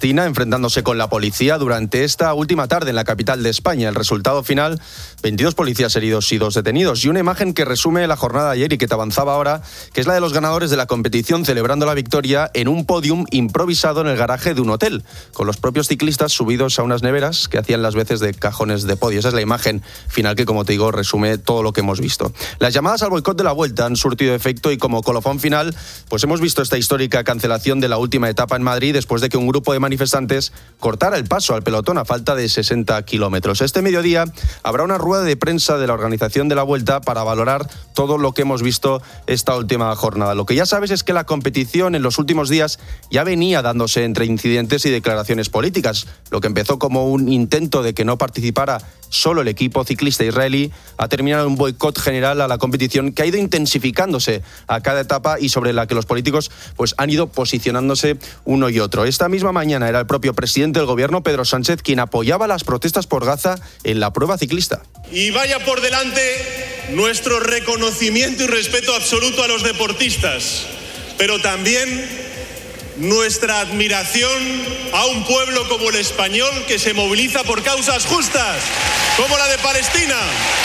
Palestina, enfrentándose con la policía durante esta última tarde en la capital de España. El resultado final, 22 policías heridos y 2 detenidos. Y una imagen que resume la jornada de ayer y que te avanzaba ahora, que es la de los ganadores de la competición celebrando la victoria en un podium improvisado en el garaje de un hotel, con los propios ciclistas subidos a unas neveras que hacían las veces de cajones de podio. Esa es la imagen final que, como te digo, resume todo lo que hemos visto. Las llamadas al boicot de la Vuelta han surtido efecto y como colofón final, pues hemos visto esta histórica cancelación de la última etapa en Madrid después de que un grupo de manifestantes cortara el paso al pelotón a falta de 60 kilómetros. Este mediodía habrá una rueda de prensa de la organización de la Vuelta para valorar todo lo que hemos visto esta última jornada. Lo que ya sabes es que la competición en los últimos días ya venía dándose entre incidentes y declaraciones políticas. Lo que empezó como un intento de que no participara solo el equipo ciclista israelí ha terminado en un boicot general a la competición que ha ido intensificándose a cada etapa y sobre la que los políticos pues han ido posicionándose uno y otro. Esta misma mañana era el propio presidente del gobierno, Pedro Sánchez, quien apoyaba las protestas por Gaza en la prueba ciclista. Y vaya por delante nuestro reconocimiento y respeto absoluto a los deportistas, pero también nuestra admiración a un pueblo como el español que se moviliza por causas justas, como la de Palestina.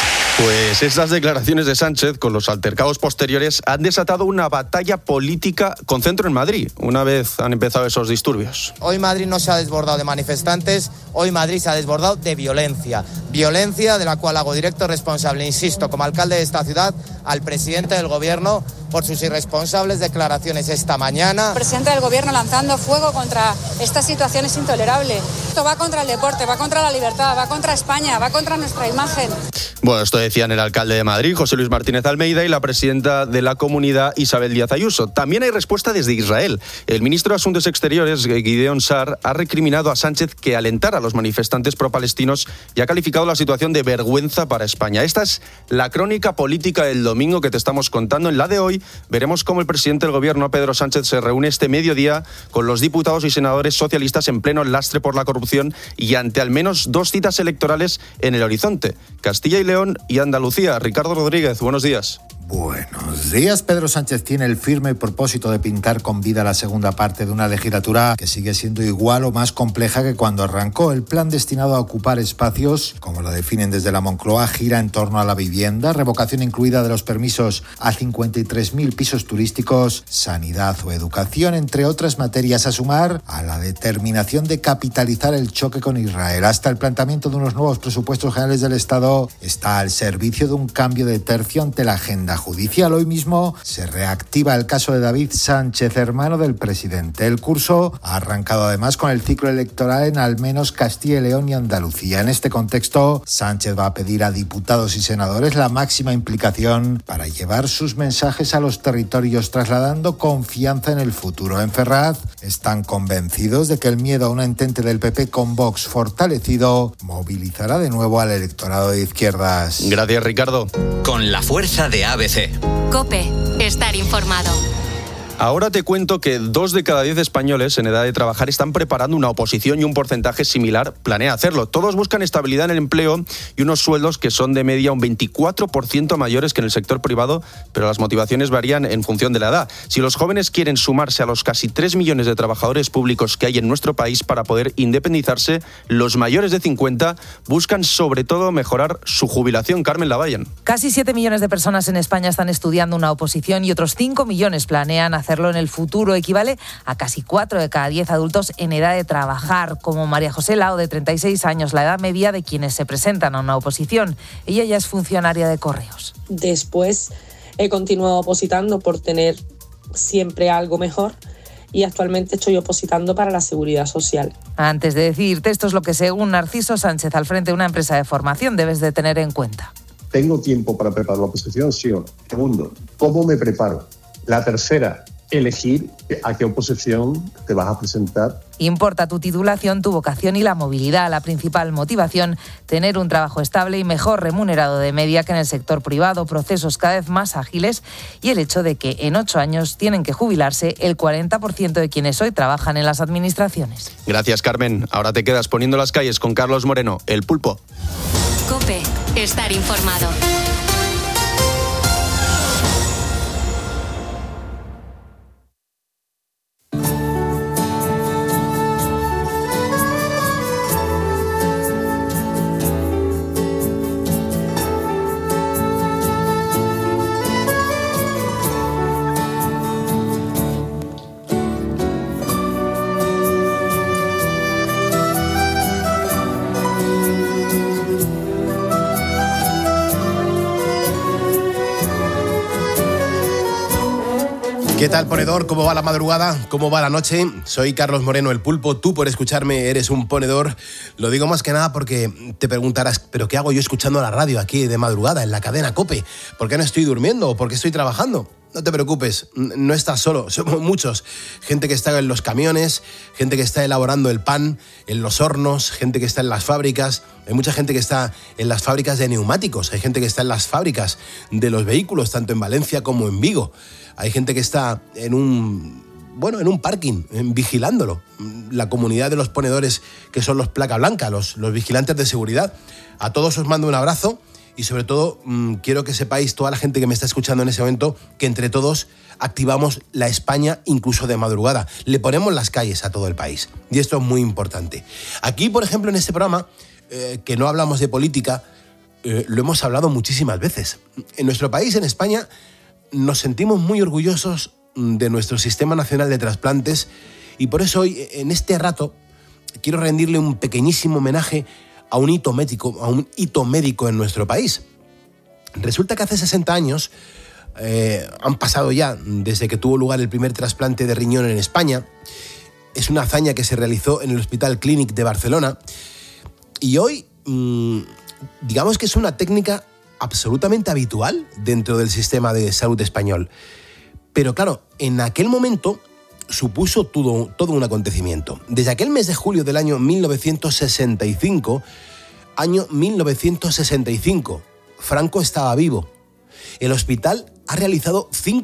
Pues esas declaraciones de Sánchez, con los altercados posteriores, han desatado una batalla política con centro en Madrid, una vez han empezado esos disturbios. Hoy Madrid no se ha desbordado de manifestantes, hoy Madrid se ha desbordado de violencia. Violencia de la cual hago directo responsable, insisto, como alcalde de esta ciudad, al presidente del gobierno por sus irresponsables declaraciones esta mañana. El presidente del gobierno lanzando fuego contra esta situación es intolerable. Esto va contra el deporte, va contra la libertad, va contra España, va contra nuestra imagen. Bueno, esto decían el alcalde de Madrid, José Luis Martínez Almeida, y la presidenta de la comunidad, Isabel Díaz Ayuso. También hay respuesta desde Israel. El ministro de Asuntos Exteriores, Gideon Sa'ar, ha recriminado a Sánchez que alentara a los manifestantes pro-palestinos y ha calificado la situación de vergüenza para España. Esta es la crónica política del domingo que te estamos contando. En la de hoy veremos cómo el presidente del gobierno, Pedro Sánchez, se reúne este mediodía con los diputados y senadores socialistas en pleno lastre por la corrupción y ante al menos 2 citas electorales en el horizonte: Castilla y León y Andalucía. Ricardo Rodríguez, buenos días. Buenos días. Pedro Sánchez tiene el firme propósito de pintar con vida la segunda parte de una legislatura que sigue siendo igual o más compleja que cuando arrancó. El plan destinado a ocupar espacios, como lo definen desde la Moncloa, gira en torno a la vivienda, revocación incluida de los permisos a 53.000 pisos turísticos, sanidad o educación, entre otras materias, a sumar a la determinación de capitalizar el choque con Israel. Hasta el planteamiento de unos nuevos presupuestos generales del Estado está al servicio de un cambio de tercio ante la agenda judicial. Hoy mismo se reactiva el caso de David Sánchez, hermano del presidente. El curso ha arrancado además con el ciclo electoral en al menos Castilla y León y Andalucía. En este contexto, Sánchez va a pedir a diputados y senadores la máxima implicación para llevar sus mensajes a los territorios, trasladando confianza en el futuro. En Ferraz están convencidos de que el miedo a un entente del PP con Vox fortalecido movilizará de nuevo al electorado de izquierdas. Gracias, Ricardo. Con la fuerza de ABC. COPE. Estar informado. Ahora te cuento que 2 de cada 10 españoles en edad de trabajar están preparando una oposición y un porcentaje similar planea hacerlo. Todos buscan estabilidad en el empleo y unos sueldos que son de media un 24% mayores que en el sector privado, pero las motivaciones varían en función de la edad. Si los jóvenes quieren sumarse a los casi 3 millones de trabajadores públicos que hay en nuestro país para poder independizarse, los mayores de 50 buscan sobre todo mejorar su jubilación. Carmen Lavalle. Casi 7 millones de personas en España están estudiando una oposición y otros 5 millones planean hacerlo en el futuro. Equivale a casi 4 de cada 10 adultos en edad de trabajar, como María José Lao, de 36 años, la edad media de quienes se presentan a una oposición. Ella ya es funcionaria de Correos. Después he continuado opositando por tener siempre algo mejor y actualmente estoy opositando para la Seguridad Social. Antes de decirte, esto es lo que, según Narciso Sánchez, al frente de una empresa de formación, debes de tener en cuenta. ¿Tengo tiempo para preparar la oposición? Sí o no. Segundo, ¿cómo me preparo? La tercera, elegir a qué oposición te vas a presentar. Importa tu titulación, tu vocación y la movilidad. La principal motivación, tener un trabajo estable y mejor remunerado de media que en el sector privado, procesos cada vez más ágiles y el hecho de que en 8 años tienen que jubilarse el 40% de quienes hoy trabajan en las administraciones. Gracias, Carmen. Ahora te quedas poniendo las calles con Carlos Moreno, El Pulpo. COPE. Estar informado. ¿Qué tal, ponedor? ¿Cómo va la madrugada? ¿Cómo va la noche? Soy Carlos Moreno, el Pulpo. Tú, por escucharme, eres un ponedor. Lo digo más que nada porque te preguntarás, ¿pero qué hago yo escuchando la radio aquí de madrugada, en la cadena COPE? ¿Por qué no estoy durmiendo o por qué estoy trabajando? No te preocupes, no estás solo, somos muchos. Gente que está en los camiones, gente que está elaborando el pan en los hornos, gente que está en las fábricas. Hay mucha gente que está en las fábricas de neumáticos, hay gente que está en las fábricas de los vehículos, tanto en Valencia como en Vigo. Hay gente que está en un parking, vigilándolo. La comunidad de los ponedores, que son los placa blanca, los vigilantes de seguridad. A todos os mando un abrazo. Y sobre todo, quiero que sepáis, toda la gente que me está escuchando en ese momento, que entre todos activamos la España incluso de madrugada. Le ponemos las calles a todo el país. Y esto es muy importante. Aquí, por ejemplo, en este programa, que no hablamos de política, lo hemos hablado muchísimas veces. En nuestro país, en España, nos sentimos muy orgullosos de nuestro Sistema Nacional de Trasplantes y por eso hoy, en este rato, quiero rendirle un pequeñísimo homenaje a un hito médico en nuestro país. Resulta que hace 60 años, han pasado ya desde que tuvo lugar el primer trasplante de riñón en España. Es una hazaña que se realizó en el Hospital Clínic de Barcelona. Y hoy, digamos que es una técnica absolutamente habitual dentro del sistema de salud español. Pero claro, en aquel momento supuso todo un acontecimiento. Desde aquel mes de julio del año 1965, Franco estaba vivo. El hospital ha realizado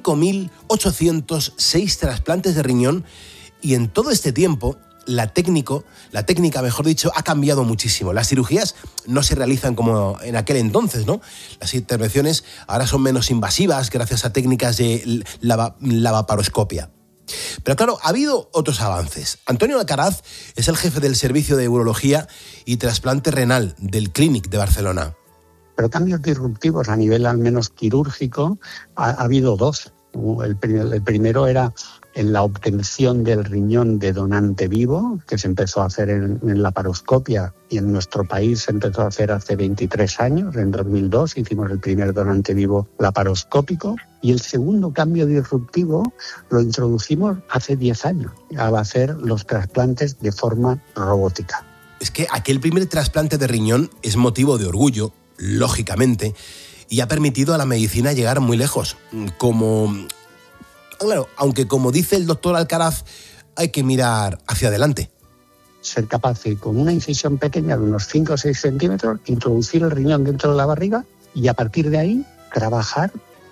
5.806 trasplantes de riñón y en todo este tiempo la técnica, ha cambiado muchísimo. Las cirugías no se realizan como en aquel entonces, ¿no? Las intervenciones ahora son menos invasivas gracias a técnicas de laparoscopia. Pero claro, ha habido otros avances. Antonio Alcaraz es el jefe del Servicio de Urología y Trasplante Renal del Clínic de Barcelona. Pero cambios disruptivos a nivel al menos quirúrgico ha habido dos. El primero era en la obtención del riñón de donante vivo, que se empezó a hacer en laparoscopia y en nuestro país se empezó a hacer hace 23 años. En 2002 hicimos el primer donante vivo laparoscópico. Y el segundo cambio disruptivo lo introducimos hace 10 años, al hacer los trasplantes de forma robótica. Es que aquel primer trasplante de riñón es motivo de orgullo, lógicamente, y ha permitido a la medicina llegar muy lejos. Claro, aunque como dice el doctor Alcaraz, hay que mirar hacia adelante. Ser capaz de, con una incisión pequeña de unos 5 o 6 centímetros, introducir el riñón dentro de la barriga y a partir de ahí trabajar.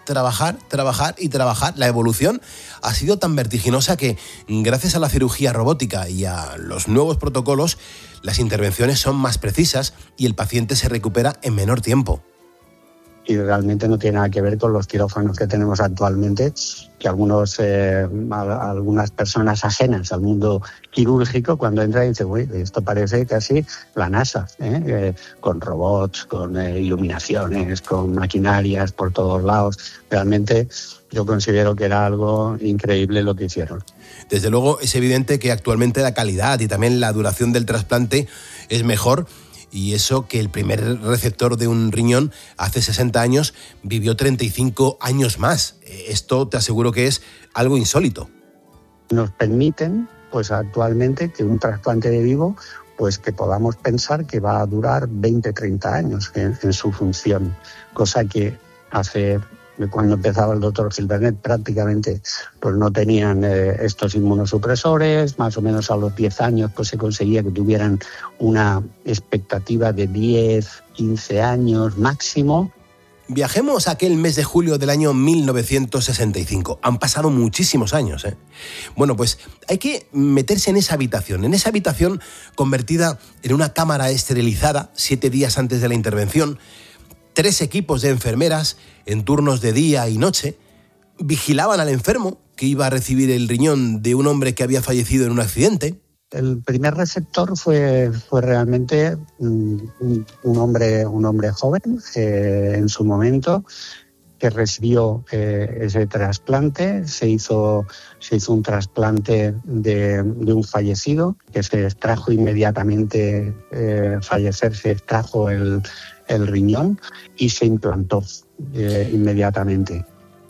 La evolución ha sido tan vertiginosa que, gracias a la cirugía robótica y a los nuevos protocolos, las intervenciones son más precisas y el paciente se recupera en menor tiempo. Y realmente no tiene nada que ver con los quirófanos que tenemos actualmente, que algunas personas ajenas al mundo quirúrgico, cuando entran dicen, uy, esto parece casi la NASA, con robots, con iluminaciones, con maquinarias por todos lados. Realmente yo considero que era algo increíble lo que hicieron. Desde luego es evidente que actualmente la calidad y también la duración del trasplante es mejor. Y eso que el primer receptor de un riñón hace 60 años vivió 35 años más. Esto te aseguro que es algo insólito. Nos permiten, pues actualmente, que un trasplante de vivo, pues que podamos pensar que va a durar 20, 30 años en su función. Cosa que cuando empezaba el doctor Gilbernet prácticamente pues no tenían estos inmunosupresores. Más o menos a los 10 años pues se conseguía que tuvieran una expectativa de 10, 15 años máximo. Viajemos a aquel mes de julio del año 1965. Han pasado muchísimos años, ¿eh? Bueno, pues hay que meterse en esa habitación convertida en una cámara esterilizada 7 días antes de la intervención. 3 equipos de enfermeras en turnos de día y noche vigilaban al enfermo que iba a recibir el riñón de un hombre que había fallecido en un accidente. El primer receptor fue realmente un hombre joven en su momento que recibió ese trasplante. Se hizo un trasplante de un fallecido que se extrajo inmediatamente, se extrajo el riñón y se implantó inmediatamente.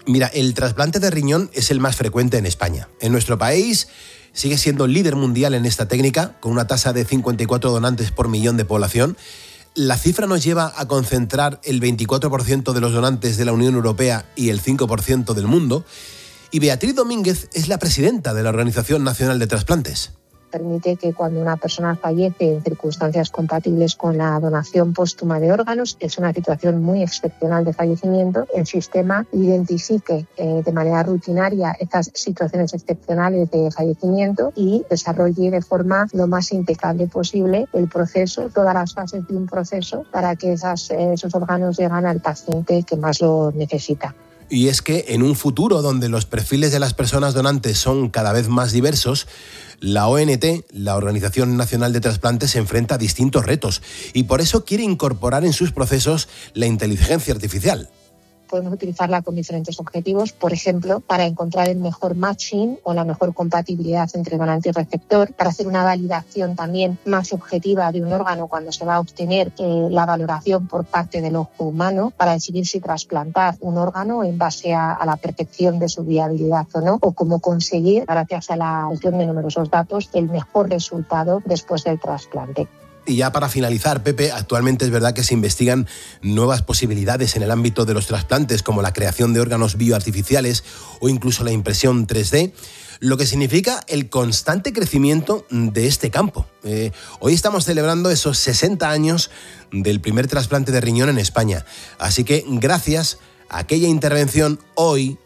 Mira, el trasplante de riñón es el más frecuente en España. En nuestro país sigue siendo líder mundial en esta técnica, con una tasa de 54 donantes por millón de población. La cifra nos lleva a concentrar el 24% de los donantes de la Unión Europea y el 5% del mundo. Y Beatriz Domínguez es la presidenta de la Organización Nacional de Trasplantes. Permite que cuando una persona fallece en circunstancias compatibles con la donación póstuma de órganos, es una situación muy excepcional de fallecimiento, el sistema identifique de manera rutinaria estas situaciones excepcionales de fallecimiento y desarrolle de forma lo más impecable posible el proceso, todas las fases de un proceso para que esos órganos lleguen al paciente que más lo necesita. Y es que en un futuro donde los perfiles de las personas donantes son cada vez más diversos, la ONT, la Organización Nacional de Trasplantes, se enfrenta a distintos retos y por eso quiere incorporar en sus procesos la inteligencia artificial. Podemos utilizarla con diferentes objetivos, por ejemplo, para encontrar el mejor matching o la mejor compatibilidad entre donante y receptor, para hacer una validación también más objetiva de un órgano cuando se va a obtener la valoración por parte del ojo humano, para decidir si trasplantar un órgano en base a la percepción de su viabilidad o no, o cómo conseguir, gracias a la gestión de numerosos datos, el mejor resultado después del trasplante. Y ya para finalizar, Pepe, actualmente es verdad que se investigan nuevas posibilidades en el ámbito de los trasplantes, como la creación de órganos bioartificiales o incluso la impresión 3D, lo que significa el constante crecimiento de este campo. Hoy estamos celebrando esos 60 años del primer trasplante de riñón en España. Así que gracias a aquella intervención, hoy,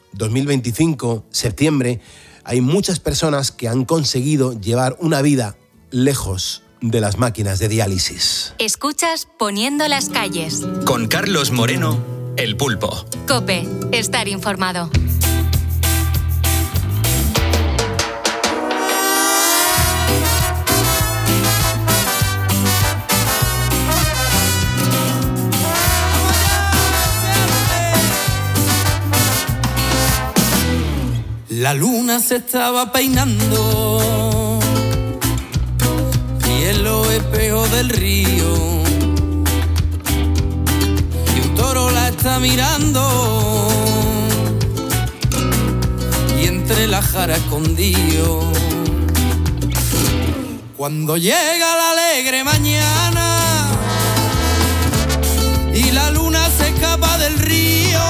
2025, septiembre, hay muchas personas que han conseguido llevar una vida lejos de las máquinas de diálisis. Escuchas Poniendo las calles. Con Carlos Moreno, El Pulpo. COPE, estar informado. La luna se estaba peinando y en los espejos del río, y un toro la está mirando y entre la jara escondido. Cuando llega la alegre mañana y la luna se escapa del río,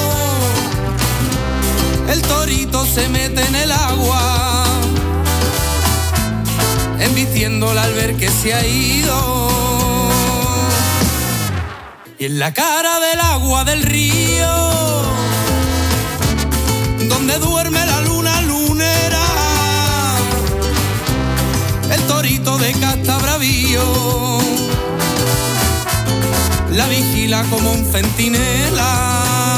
el torito se mete en el agua, embistiéndola al ver que se ha ido. Y en la cara del agua del río, donde duerme la luna lunera, el torito de casta bravío la vigila como un centinela.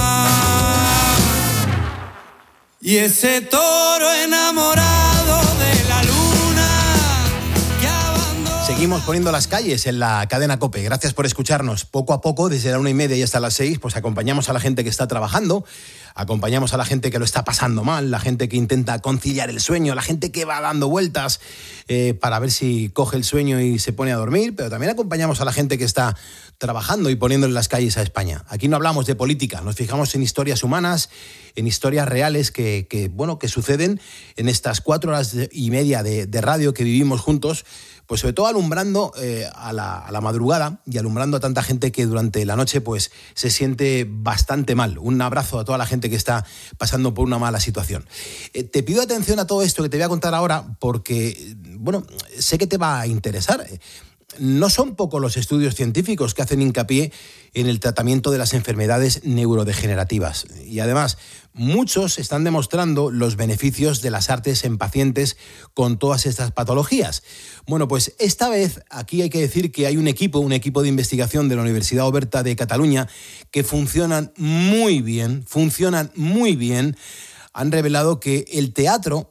Y ese toro enamorado de la luna que abandonó. Seguimos poniendo las calles en la cadena COPE. Gracias por escucharnos. Poco a poco, desde la 1:30 y hasta las 6, pues acompañamos a la gente que está trabajando, acompañamos a la gente que lo está pasando mal, la gente que intenta conciliar el sueño, la gente que va dando vueltas para ver si coge el sueño y se pone a dormir, pero también acompañamos a la gente que está trabajando y poniendo en las calles a España. Aquí no hablamos de política, nos fijamos en historias humanas, en historias reales que suceden en estas 4 horas y media de radio que vivimos juntos, pues sobre todo alumbrando a la madrugada y alumbrando a tanta gente que durante la noche pues se siente bastante mal. Un abrazo a toda la gente que está pasando por una mala situación. Te pido atención a todo esto que te voy a contar ahora porque, sé que te va a interesar. No son pocos los estudios científicos que hacen hincapié en el tratamiento de las enfermedades neurodegenerativas. Y además, muchos están demostrando los beneficios de las artes en pacientes con todas estas patologías. Bueno, pues esta vez aquí hay que decir que hay un equipo de investigación de la Universidad Oberta de Cataluña que funcionan muy bien. Han revelado que el teatro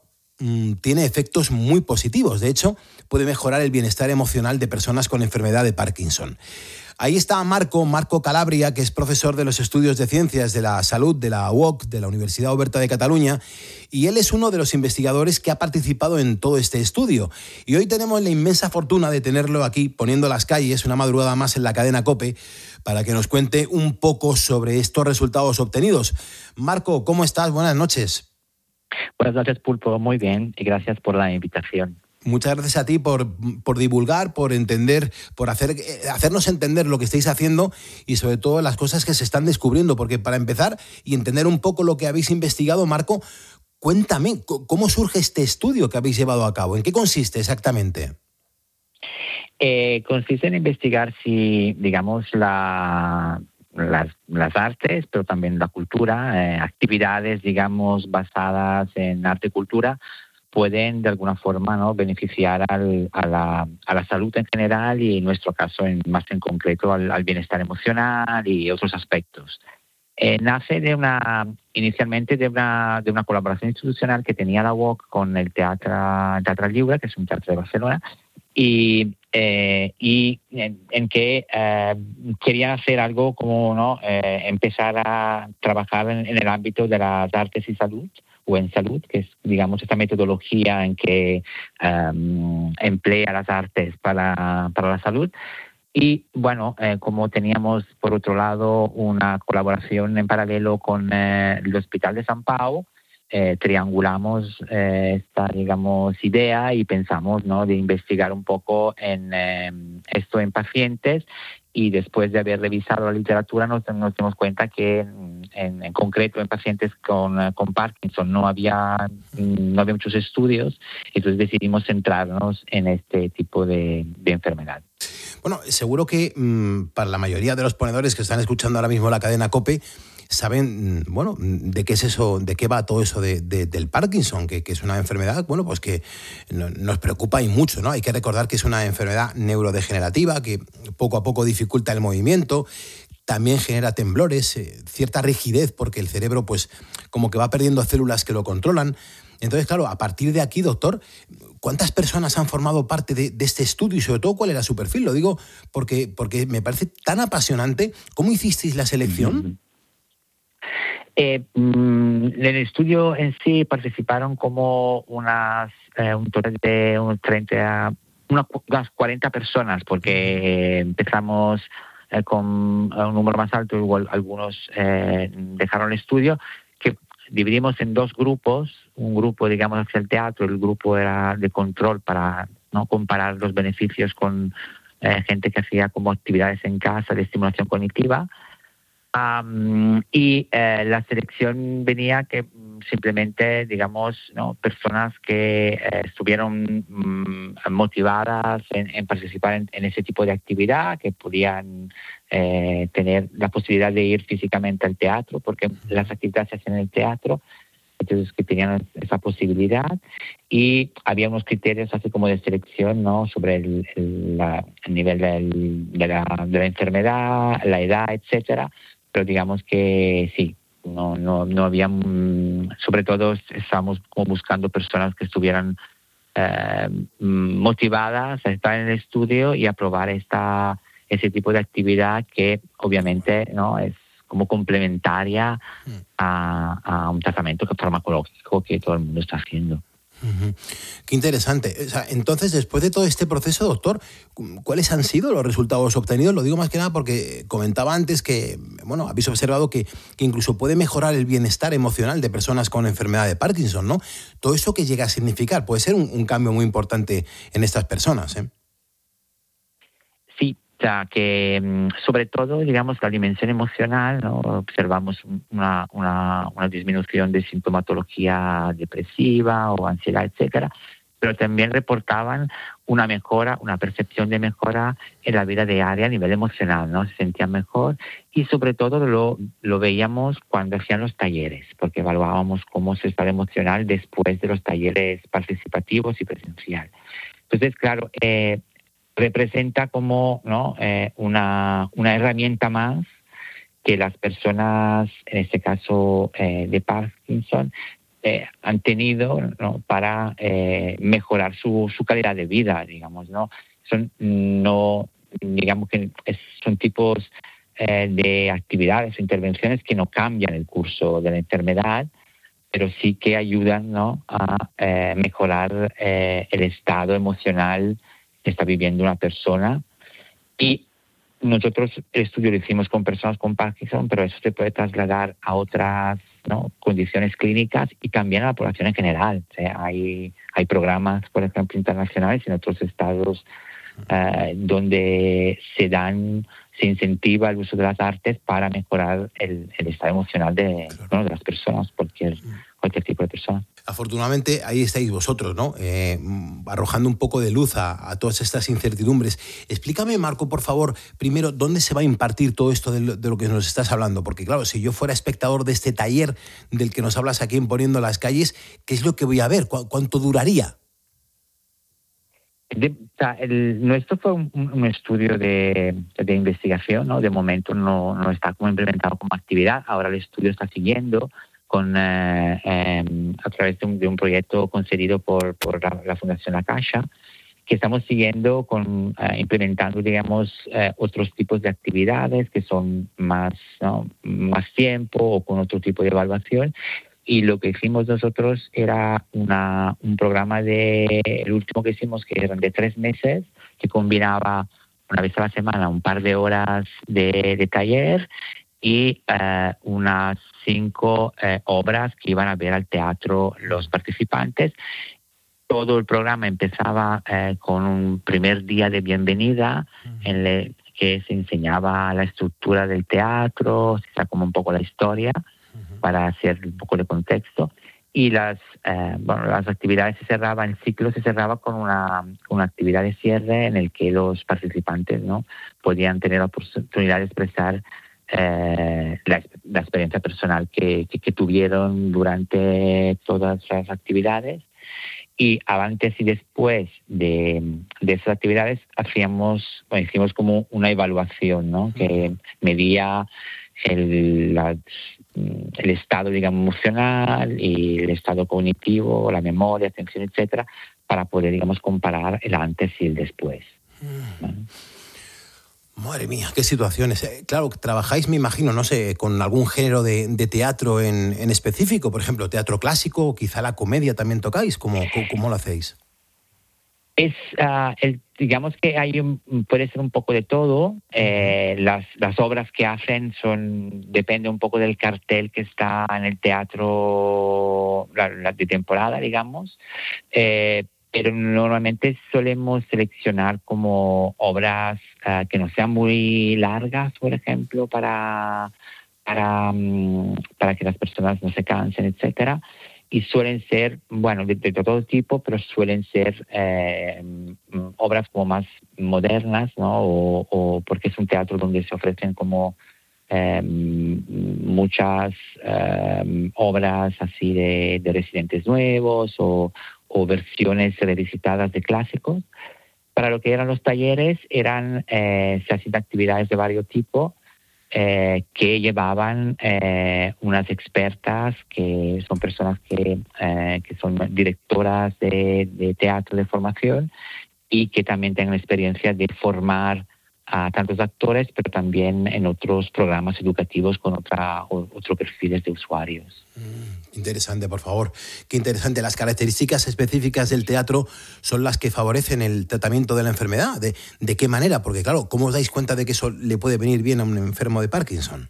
tiene efectos muy positivos. De hecho, puede mejorar el bienestar emocional de personas con enfermedad de Parkinson. Ahí está Marco Calabria, que es profesor de los estudios de ciencias de la salud de la UOC, de la Universidad Oberta de Cataluña, y él es uno de los investigadores que ha participado en todo este estudio. Y hoy tenemos la inmensa fortuna de tenerlo aquí, poniendo las calles, una madrugada más en la cadena COPE, para que nos cuente un poco sobre estos resultados obtenidos. Marco, ¿cómo estás? Buenas noches. Buenas noches, Pulpo. Muy bien, y gracias por la invitación. Muchas gracias a ti por divulgar, por entender, por hacernos entender lo que estáis haciendo y sobre todo las cosas que se están descubriendo. Porque para empezar y entender un poco lo que habéis investigado, Marco, cuéntame, ¿cómo surge este estudio que habéis llevado a cabo? ¿En qué consiste exactamente? Consiste en investigar si, digamos, las artes, pero también la cultura, actividades, digamos, basadas en arte y cultura, pueden de alguna forma, ¿no?, beneficiar a la salud en general y en nuestro caso más en concreto al bienestar emocional y otros aspectos. Nace inicialmente de una colaboración institucional que tenía la UOC con el Teatre Lliure, que es un teatro de Barcelona, y en que querían hacer algo como, ¿no?, empezar a trabajar en el ámbito de las artes y salud, o en salud, que es, digamos, esta metodología en que emplea las artes para la salud. Y, bueno, como teníamos, por otro lado, una colaboración en paralelo con el Hospital de San Pau, triangulamos esta, digamos, idea y pensamos, ¿no?, de investigar un poco en esto en pacientes. Y después de haber revisado la literatura nos dimos cuenta que en concreto en pacientes con Parkinson no había muchos estudios, entonces decidimos centrarnos en este tipo de enfermedad. Bueno, seguro que para la mayoría de los ponedores que están escuchando ahora mismo la cadena COPE saben, bueno, de qué es eso, de qué va todo eso del Parkinson, que es una enfermedad, bueno, pues que nos preocupa y mucho, ¿no? Hay que recordar que es una enfermedad neurodegenerativa que poco a poco dificulta el movimiento, también genera temblores, cierta rigidez, porque el cerebro, pues, como que va perdiendo células que lo controlan. Entonces, claro, a partir de aquí, doctor, ¿cuántas personas han formado parte de este estudio y sobre todo cuál era su perfil? Lo digo porque me parece tan apasionante. ¿Cómo hicisteis la selección? En el estudio en sí participaron como un total de unas 40 personas, porque empezamos con un número más alto, igual algunos dejaron el estudio, que dividimos en dos grupos, un grupo, digamos, hacia el teatro, el grupo era de control para no comparar los beneficios con gente que hacía como actividades en casa de estimulación cognitiva. Y la selección venía que simplemente, digamos, ¿no?, personas que estuvieron motivadas en participar en ese tipo de actividad, que podían tener la posibilidad de ir físicamente al teatro, porque las actividades se hacen en el teatro, entonces que tenían esa posibilidad. Y había unos criterios así como de selección, ¿no?, sobre el nivel de la enfermedad, la edad, etcétera. Pero digamos que sí, no había, sobre todo estábamos como buscando personas que estuvieran motivadas a estar en el estudio y a probar ese tipo de actividad que obviamente, ¿no?, es como complementaria a un tratamiento farmacológico que todo el mundo está haciendo. Uh-huh. Qué interesante. O sea, entonces, después de todo este proceso, doctor, ¿cuáles han sido los resultados obtenidos? Lo digo más que nada porque comentaba antes que, bueno, habéis observado que incluso puede mejorar el bienestar emocional de personas con enfermedad de Parkinson, ¿no? Todo eso que llega a significar puede ser un cambio muy importante en estas personas, ¿eh? Sí. O sea, que sobre todo, digamos, la dimensión emocional, ¿no?, observamos una disminución de sintomatología depresiva o ansiedad, etcétera, pero también reportaban una mejora, una percepción de mejora en la vida diaria a nivel emocional, ¿no? Se sentían mejor y sobre todo lo veíamos cuando hacían los talleres, porque evaluábamos cómo su estado emocional después de los talleres participativos y presencial. Entonces, claro, representa como, ¿no?, una herramienta más que las personas, en este caso de Parkinson, han tenido, ¿no?, para mejorar su calidad de vida, digamos, ¿no? Digamos que son tipos de actividades o intervenciones que no cambian el curso de la enfermedad, pero sí que ayudan, ¿no?, a mejorar el estado emocional que está viviendo una persona. Y nosotros el estudio lo hicimos con personas con Parkinson, pero eso se puede trasladar a otras, ¿no?, condiciones clínicas y también a la población en general. O sea, hay programas, por ejemplo, internacionales en otros estados donde se incentiva el uso de las artes para mejorar el estado emocional de las personas, cualquier tipo de persona. Afortunadamente ahí estáis vosotros, ¿no? Arrojando un poco de luz a todas estas incertidumbres. Explícame, Marco, por favor, primero, ¿dónde se va a impartir todo esto de lo que nos estás hablando? Porque claro, si yo fuera espectador de este taller del que nos hablas aquí en Poniendo las Calles, ¿qué es lo que voy a ver? ¿Cuánto duraría? Nuestro fue un estudio de investigación, ¿no? De momento no está como implementado como actividad. Ahora el estudio está siguiendo a través de un proyecto concedido por la Fundación La Caixa, que estamos siguiendo implementando, digamos, otros tipos de actividades que son más tiempo o con otro tipo de evaluación. Y lo que hicimos nosotros era un programa el último que hicimos, que eran de 3 meses, que combinaba una vez a la semana un par de horas de taller y unas 5 obras que iban a ver al teatro los participantes. Todo el programa empezaba con un primer día de bienvenida en el que se enseñaba la estructura del teatro, se sacó como un poco la historia para hacer un poco de contexto. Y las actividades el ciclo se cerraba con una actividad de cierre en el que los participantes, ¿no?, podían tener la oportunidad de expresar la experiencia personal que tuvieron durante todas las actividades. Y antes y después de esas actividades hicimos como una evaluación, ¿no?, que medía el estado, digamos, emocional y el estado cognitivo, la memoria, atención, etcétera, para poder, digamos, comparar el antes y el después. Madre mía, qué situaciones. Claro, trabajáis, me imagino, no sé, con algún género de teatro en específico, por ejemplo, teatro clásico, o quizá la comedia también tocáis. ¿Cómo lo hacéis? Digamos que puede ser un poco de todo. Las obras que hacen depende un poco del cartel que está en el teatro de temporada, digamos. Pero normalmente solemos seleccionar como obras que no sean muy largas, por ejemplo, para que las personas no se cansen, etcétera. Y suelen ser, de todo tipo, pero suelen ser obras como más modernas, ¿no? O porque es un teatro donde se ofrecen como muchas obras así de residentes nuevos o versiones revisitadas de clásicos. Para lo que eran los talleres, se hacían actividades de varios tipos, que llevaban unas expertas que son personas que son directoras de teatro de formación y que también tengan experiencia de formar a tantos actores, pero también en otros programas educativos con otros perfiles de usuarios. Interesante, por favor. Qué interesante. Las características específicas del teatro son las que favorecen el tratamiento de la enfermedad. ¿De qué manera? Porque, claro, ¿cómo os dais cuenta de que eso le puede venir bien a un enfermo de Parkinson?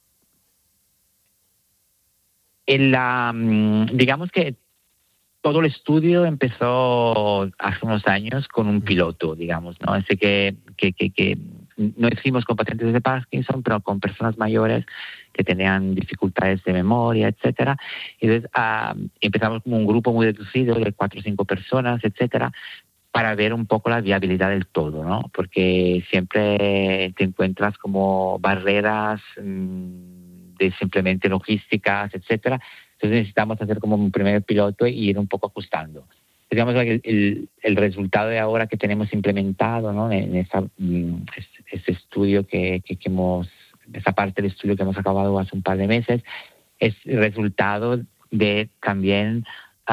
Digamos que todo el estudio empezó hace unos años con un piloto, digamos, ¿no? Así que no hicimos con pacientes de Parkinson, pero con personas mayores que tenían dificultades de memoria, etcétera. Entonces empezamos como un grupo muy reducido de 4 o 5 personas, etcétera, para ver un poco la viabilidad del todo, ¿no? Porque siempre te encuentras como barreras de simplemente logísticas, etcétera. Entonces necesitamos hacer como un primer piloto y ir un poco ajustando. Digamos que el resultado de ahora que tenemos implementado, ¿no?, en ese estudio esa parte del estudio que hemos acabado hace un par de meses, es el resultado de también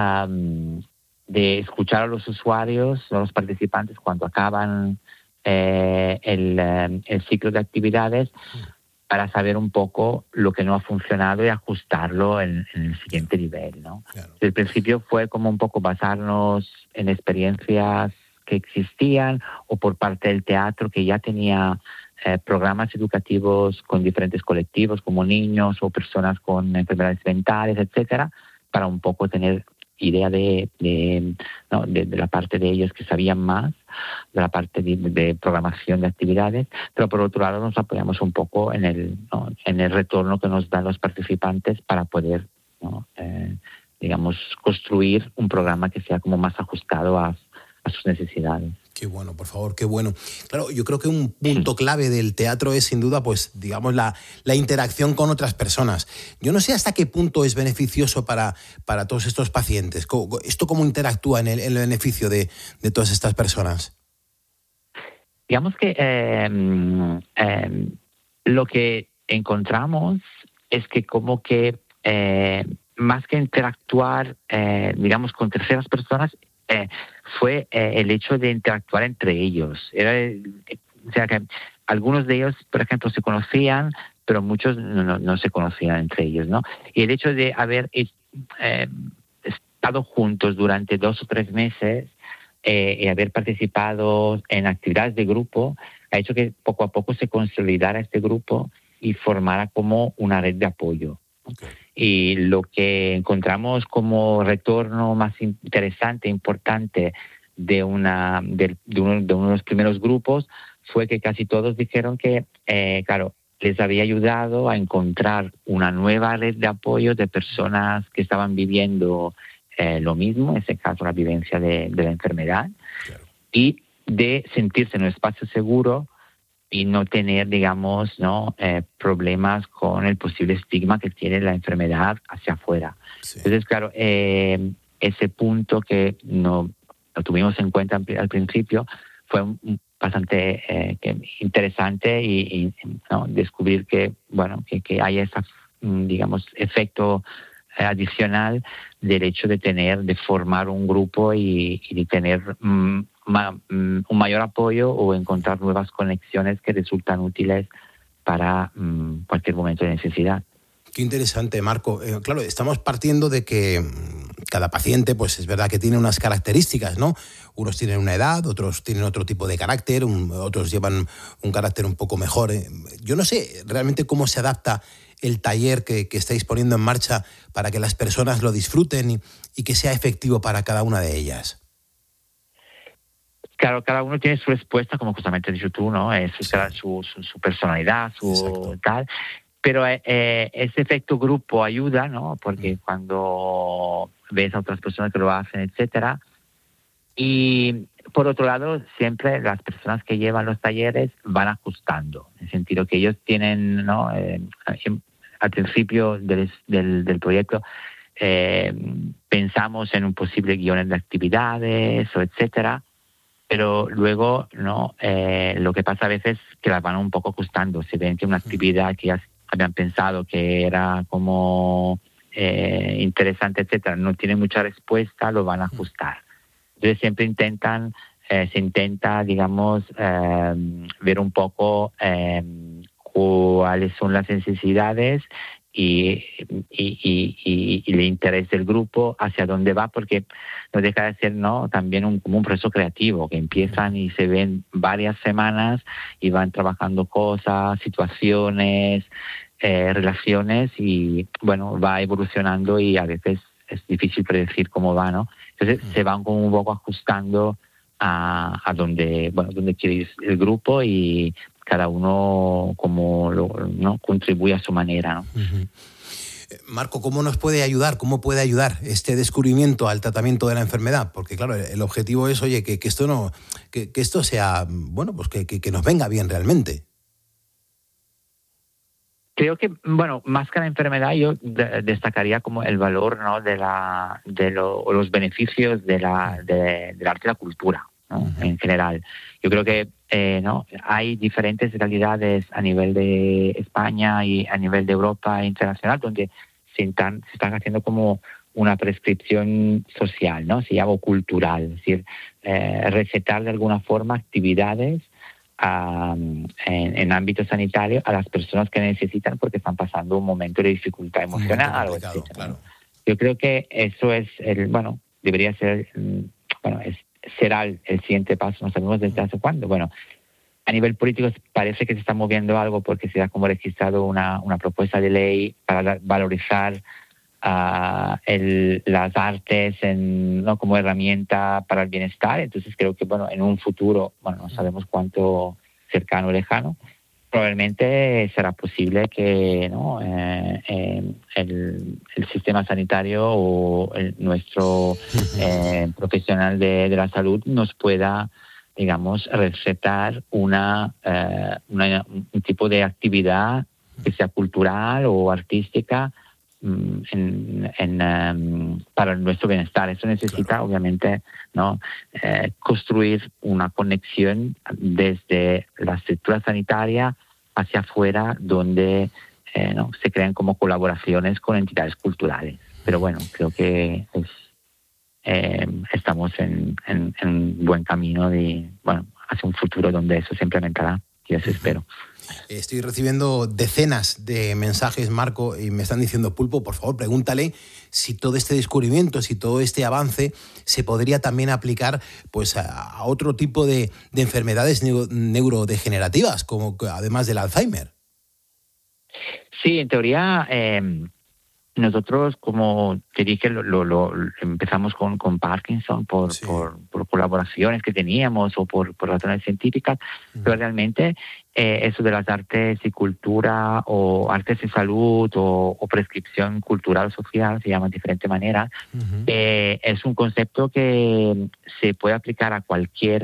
de escuchar a los usuarios, a los participantes cuando acaban el ciclo de actividades, para saber un poco lo que no ha funcionado y ajustarlo en el siguiente nivel, ¿no? Claro. Desde el principio fue como un poco basarnos en experiencias que existían o por parte del teatro que ya tenía programas educativos con diferentes colectivos como niños o personas con enfermedades mentales, etcétera, para un poco tener idea de la parte de ellos que sabían más, de la parte de programación de actividades, pero por otro lado nos apoyamos un poco en el retorno que nos dan los participantes para poder, construir un programa que sea como más ajustado a sus necesidades. Qué bueno, por favor, qué bueno. Claro, yo creo que un punto clave del teatro es sin duda, pues, digamos, la interacción con otras personas. Yo no sé hasta qué punto es beneficioso para todos estos pacientes. ¿Esto cómo interactúa en el beneficio de todas estas personas? Digamos que lo que encontramos es que como que más que interactuar, con terceras personas, fue el hecho de interactuar entre ellos. O sea que algunos de ellos, por ejemplo, se conocían, pero muchos no se conocían entre ellos, ¿no? Y el hecho de haber estado juntos durante 2 o 3 meses y haber participado en actividades de grupo ha hecho que poco a poco se consolidara este grupo y formara como una red de apoyo. Okay. Y lo que encontramos como retorno más interesante, importante de uno de los primeros grupos fue que casi todos dijeron que, les había ayudado a encontrar una nueva red de apoyo de personas que estaban viviendo lo mismo, en ese caso la vivencia de la enfermedad, claro, y de sentirse en un espacio seguro y no tener, problemas con el posible estigma que tiene la enfermedad hacia afuera. Sí. Entonces, claro, ese punto que no lo tuvimos en cuenta al principio fue bastante interesante y descubrir que hay ese, efecto adicional del hecho de formar un grupo y de tener un mayor apoyo o encontrar nuevas conexiones que resultan útiles para cualquier momento de necesidad. Qué interesante, Marco. Claro, estamos partiendo de que cada paciente, pues es verdad que tiene unas características, ¿no? Unos tienen una edad, otros tienen otro tipo de carácter, otros llevan un carácter un poco mejor. Yo no sé realmente cómo se adapta el taller que estáis poniendo en marcha para que las personas lo disfruten y que sea efectivo para cada una de ellas. Claro, cada uno tiene su respuesta, como justamente has dicho tú, ¿no? Su personalidad, su tal. Pero ese efecto grupo ayuda, ¿no? Porque cuando ves a otras personas que lo hacen, etcétera. Y por otro lado, siempre las personas que llevan los talleres van ajustando, en el sentido que ellos tienen, ¿no? Al principio del proyecto pensamos en un posible guion de actividades o etcétera, pero luego lo que pasa a veces es que las van un poco ajustando. Si ven que una actividad que ya habían pensado que era como interesante, etcétera, no tiene mucha respuesta, lo van a ajustar. Entonces siempre se intenta, ver un poco cuáles son las necesidades y el interés del grupo, hacia dónde va, porque no deja de ser, ¿no?, también como un proceso creativo, que empiezan y se ven varias semanas y van trabajando cosas, situaciones, relaciones, y va evolucionando y a veces es difícil predecir cómo va, ¿no? Entonces se van como un poco ajustando a donde quiere ir el grupo y cada uno ¿no?, contribuye a su manera, ¿no? Uh-huh. Marco, ¿cómo nos puede ayudar? ¿Cómo puede ayudar este descubrimiento al tratamiento de la enfermedad? Porque claro, el objetivo es, oye, que esto sea, que nos venga bien realmente. Creo que, más que la enfermedad, yo destacaría como el valor, ¿no?, o los beneficios del arte y la cultura, ¿no? Uh-huh. En general. Yo creo que hay diferentes realidades a nivel de España y a nivel de Europa internacional donde se están haciendo como una prescripción social, ¿no? Se llama cultural, es decir, recetar de alguna forma actividades en ámbito sanitario a las personas que necesitan porque están pasando un momento de dificultad emocional. Claro. Yo creo que eso es debería ser, será el siguiente paso, no sabemos desde hace cuándo. Bueno, a nivel político parece que se está moviendo algo porque se ha como registrado una propuesta de ley para valorizar las artes como herramienta para el bienestar. Entonces creo que en un futuro, no sabemos cuánto cercano o lejano, probablemente será posible que el sistema sanitario o nuestro profesional de la salud nos pueda, digamos, recetar un tipo de actividad que sea cultural o artística para nuestro bienestar. Eso necesita, obviamente, construir una conexión desde la estructura sanitaria hacia afuera, donde se crean como colaboraciones con entidades culturales. Pero bueno, creo que estamos en buen camino hacia un futuro donde eso se implementará, y eso espero. Estoy recibiendo decenas de mensajes, Marco, y me están diciendo: Pulpo, por favor, pregúntale si todo este descubrimiento, si todo este avance se podría también aplicar pues a otro tipo de enfermedades neurodegenerativas, como además del Alzheimer. Sí, en teoría, nosotros, como te dije, lo empezamos con Parkinson por colaboraciones que teníamos o por razones científicas, pero realmente eso de las artes y cultura o artes y salud o prescripción cultural o social, se llama de diferente manera, es un concepto que se puede aplicar a cualquier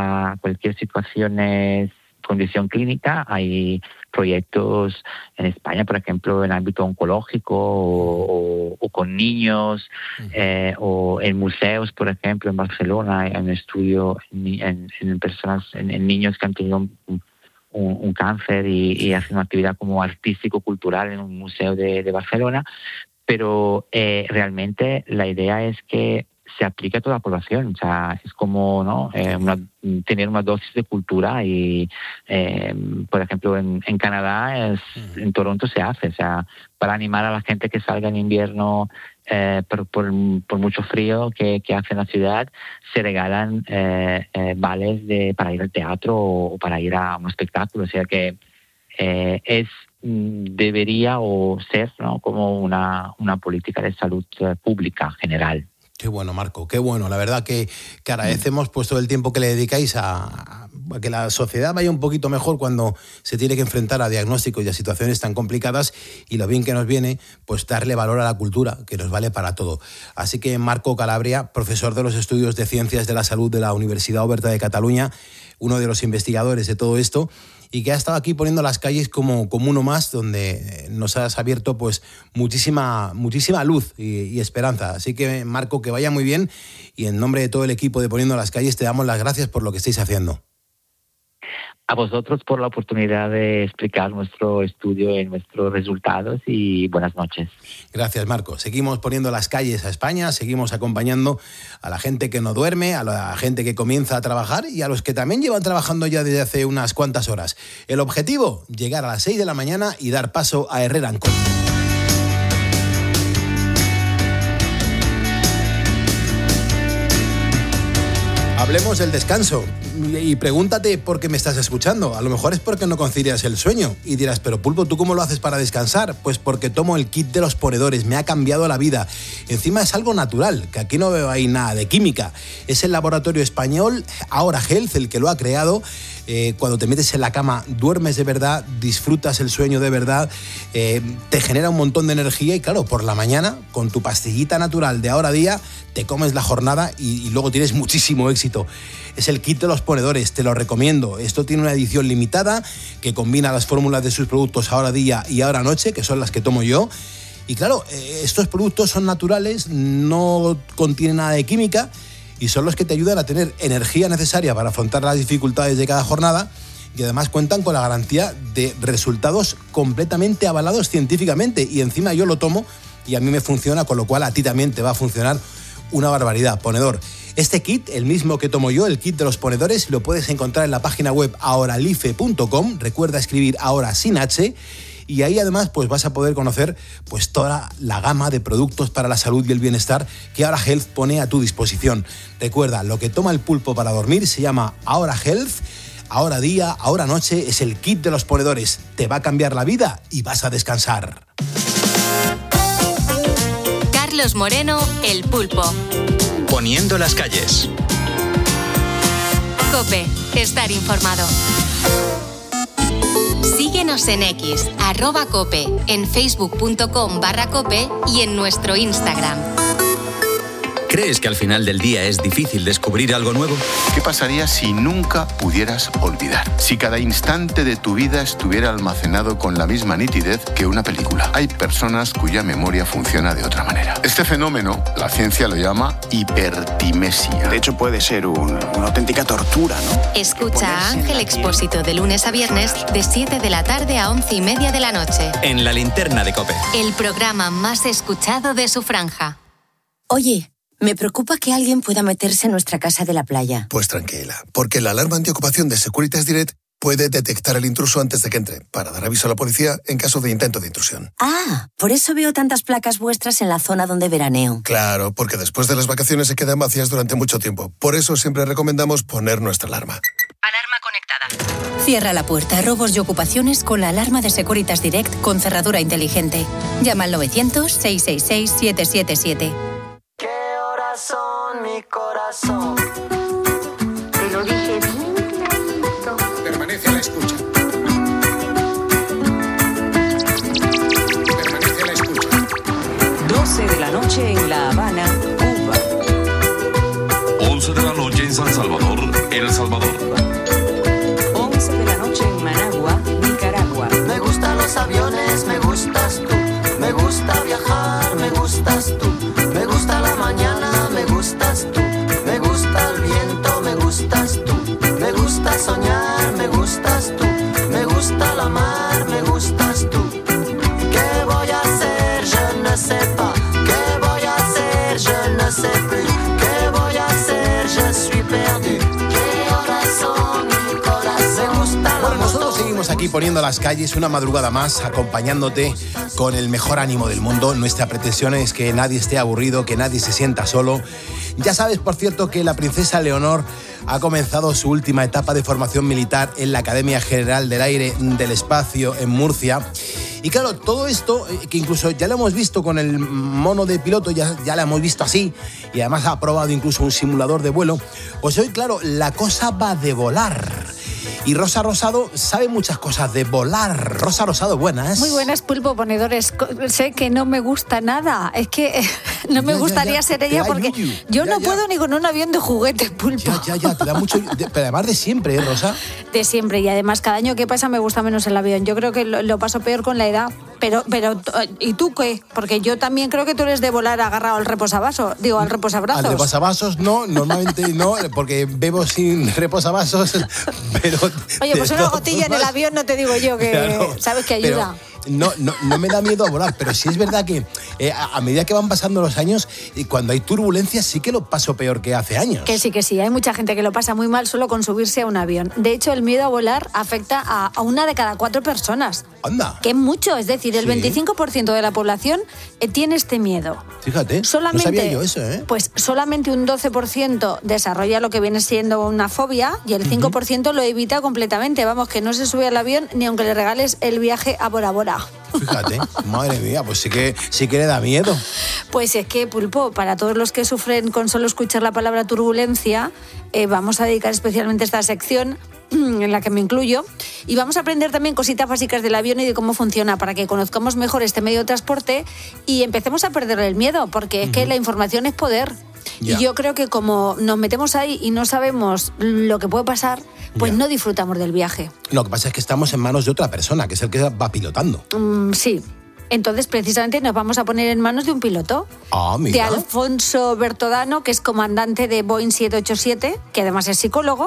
condición clínica. Hay proyectos en España, por ejemplo, en ámbito oncológico o con niños, o en museos, por ejemplo, en Barcelona hay un estudio en personas, en niños que han tenido un cáncer y hacen una actividad como artístico-cultural en un museo de Barcelona, pero realmente la idea es que se aplica a toda la población. O sea, es como tener una dosis de cultura y, por ejemplo, en Canadá, en Toronto se hace, o sea, para animar a la gente que salga en invierno por mucho frío que hace en la ciudad, se regalan vales para ir al teatro o para ir a un espectáculo. O sea que debería ser como una política de salud pública general. Qué bueno, Marco, qué bueno. La verdad que agradecemos pues todo el tiempo que le dedicáis a que la sociedad vaya un poquito mejor cuando se tiene que enfrentar a diagnósticos y a situaciones tan complicadas, y lo bien que nos viene pues darle valor a la cultura, que nos vale para todo. Así que Marco Calabria, profesor de los estudios de Ciencias de la Salud de la Universidad Oberta de Cataluña, uno de los investigadores de todo esto, y que ha estado aquí poniendo las calles como uno más, donde nos has abierto pues muchísima luz y esperanza. Así que, Marco, que vaya muy bien, y en nombre de todo el equipo de Poniendo las Calles te damos las gracias por lo que estáis haciendo. A vosotros por la oportunidad de explicar nuestro estudio y nuestros resultados, y buenas noches. Gracias, Marco. Seguimos poniendo las calles a España, seguimos acompañando a la gente que no duerme, a la gente que comienza a trabajar y a los que también llevan trabajando ya desde hace unas cuantas horas. El objetivo, llegar a las 6 de la mañana y dar paso a Herrera & Co. Hablemos del descanso. Y pregúntate por qué me estás escuchando. A lo mejor es porque no concilias el sueño. Y dirás, pero Pulpo, ¿tú cómo lo haces para descansar? Pues porque tomo el kit de los ponedores. Me ha cambiado la vida. Encima es algo natural, que aquí no veo ahí nada de química. Es el laboratorio español Ahora Health el que lo ha creado. Cuando te metes en la cama, duermes de verdad, disfrutas el sueño de verdad, te genera un montón de energía, y claro, por la mañana, con tu pastillita natural de Ahora Día, te comes la jornada y luego tienes muchísimo éxito. Es el kit de los ponedores, te lo recomiendo. Esto tiene una edición limitada que combina las fórmulas de sus productos Ahora Día y Ahora Noche, que son las que tomo yo. Y claro, estos productos son naturales, no contienen nada de química, y son los que te ayudan a tener energía necesaria para afrontar las dificultades de cada jornada, y además cuentan con la garantía de resultados completamente avalados científicamente. Y encima yo lo tomo y a mí me funciona, con lo cual a ti también te va a funcionar una barbaridad. Ponedor. Este kit, el mismo que tomo yo, el kit de los ponedores, lo puedes encontrar en la página web ahoralife.com. Recuerda escribir ahora sin H. Y ahí además pues vas a poder conocer pues toda la gama de productos para la salud y el bienestar que Ahora Health pone a tu disposición. Recuerda, lo que toma el pulpo para dormir se llama Ahora Health. Ahora día, ahora noche, es el kit de los ponedores. Te va a cambiar la vida y vas a descansar. Carlos Moreno, El Pulpo. Poniendo las calles. COPE, estar informado. Síguenos en X, @cope, en facebook.com/cope y en nuestro Instagram. ¿Crees que al final del día es difícil descubrir algo nuevo? ¿Qué pasaría si nunca pudieras olvidar? Si cada instante de tu vida estuviera almacenado con la misma nitidez que una película. Hay personas cuya memoria funciona de otra manera. Este fenómeno, la ciencia lo llama hipertimesia. De hecho, puede ser una auténtica tortura, ¿no? Escucha a Ángel Expósito de lunes a viernes de 7 de la tarde a 11:30 de la noche. En La Linterna de COPE. El programa más escuchado de su franja. Oye, me preocupa que alguien pueda meterse en nuestra casa de la playa. Pues tranquila, porque la alarma antiocupación de Securitas Direct puede detectar el intruso antes de que entre, para dar aviso a la policía en caso de intento de intrusión. Ah, por eso veo tantas placas vuestras en la zona donde veraneo. Claro, porque después de las vacaciones se quedan vacías durante mucho tiempo. Por eso siempre recomendamos poner nuestra alarma. Alarma conectada. Cierra la puerta a robos y ocupaciones con la alarma de Securitas Direct con cerradura inteligente. Llama al 900-666-777. ¿Qué horas son, mi corazón? Te lo dije bien clarito. Permanece a la escucha. Permanece a la escucha. 12 de la noche en La Habana, Cuba. 11 de la noche en San Salvador, El Salvador. 11 de la noche en Managua, Nicaragua. Me gustan los aviones, me gustas tú. Me gusta viajar, me gustas tú. Me gusta la mañana, me gustas tú. Me gusta el viento, me gustas tú. Me gusta soñar, me gustas tú. Me gusta la mar, me gustas tú. ¿Qué voy a hacer? Je ne sais pas. ¿Qué voy a hacer? Je ne sais plus. ¿Qué voy a hacer? Je suis perdu. ¿Qué horas son, mi corazón? Me gusta la Nosotros seguimos aquí poniendo las calles una madrugada más, acompañándote con el mejor ánimo del mundo. Nuestra pretensión es que nadie esté aburrido, que nadie se sienta solo. Ya sabes, por cierto, que la princesa Leonor ha comenzado su última etapa de formación militar en la Academia General del Aire del Espacio en Murcia. Y claro, todo esto, que incluso ya lo hemos visto con el mono de piloto, ya lo hemos visto así, y además ha probado incluso un simulador de vuelo, pues hoy, claro, la cosa va de volar. Y Rosa Rosado sabe muchas cosas de volar. Rosa Rosado, buenas. Muy buenas, Pulpo, ponedores. Sé que no me gusta nada. Es que no me gustaría ser ella porque yo no puedo ni con un avión de juguete, Pulpo. Ya, te da mucho... Pero además de siempre, ¿eh, Rosa? De siempre. Y además cada año que pasa me gusta menos el avión. Yo creo que lo paso peor con la edad. Pero, ¿y tú qué? Porque yo también creo que tú eres de volar agarrado al reposavasos. Digo, al reposabrazos. Al reposavasos no, normalmente no, porque bebo sin reposavasos, pero... Oye, pues una gotilla en el avión no te digo yo que, claro, sabes que ayuda. No me da miedo a volar, pero sí es verdad que a medida que van pasando los años, y cuando hay turbulencias sí que lo paso peor que hace años. Que sí, hay mucha gente que lo pasa muy mal solo con subirse a un avión. De hecho, el miedo a volar afecta a una de cada 4 personas. ¡Anda! Que es mucho, es decir, el 25% de la población tiene este miedo. Fíjate, solamente, no sabía yo eso, ¿eh? Pues solamente un 12% desarrolla lo que viene siendo una fobia y el 5% lo evita completamente. Vamos, que no se sube al avión ni aunque le regales el viaje a Bora Bora. Fíjate, madre mía, pues sí que le da miedo. Pues es que, Pulpo, para todos los que sufren con solo escuchar la palabra turbulencia, vamos a dedicar especialmente esta sección en la que me incluyo, y vamos a aprender también cositas básicas del avión y de cómo funciona para que conozcamos mejor este medio de transporte y empecemos a perderle el miedo, porque es que la información es poder. Y yo creo que como nos metemos ahí y no sabemos lo que puede pasar, pues no disfrutamos del viaje. Lo que pasa es que estamos en manos de otra persona, que es el que va pilotando. Sí. Entonces, precisamente, nos vamos a poner en manos de un piloto. Ah, mira. De Alfonso Bertodano, que es comandante de Boeing 787, que además es psicólogo,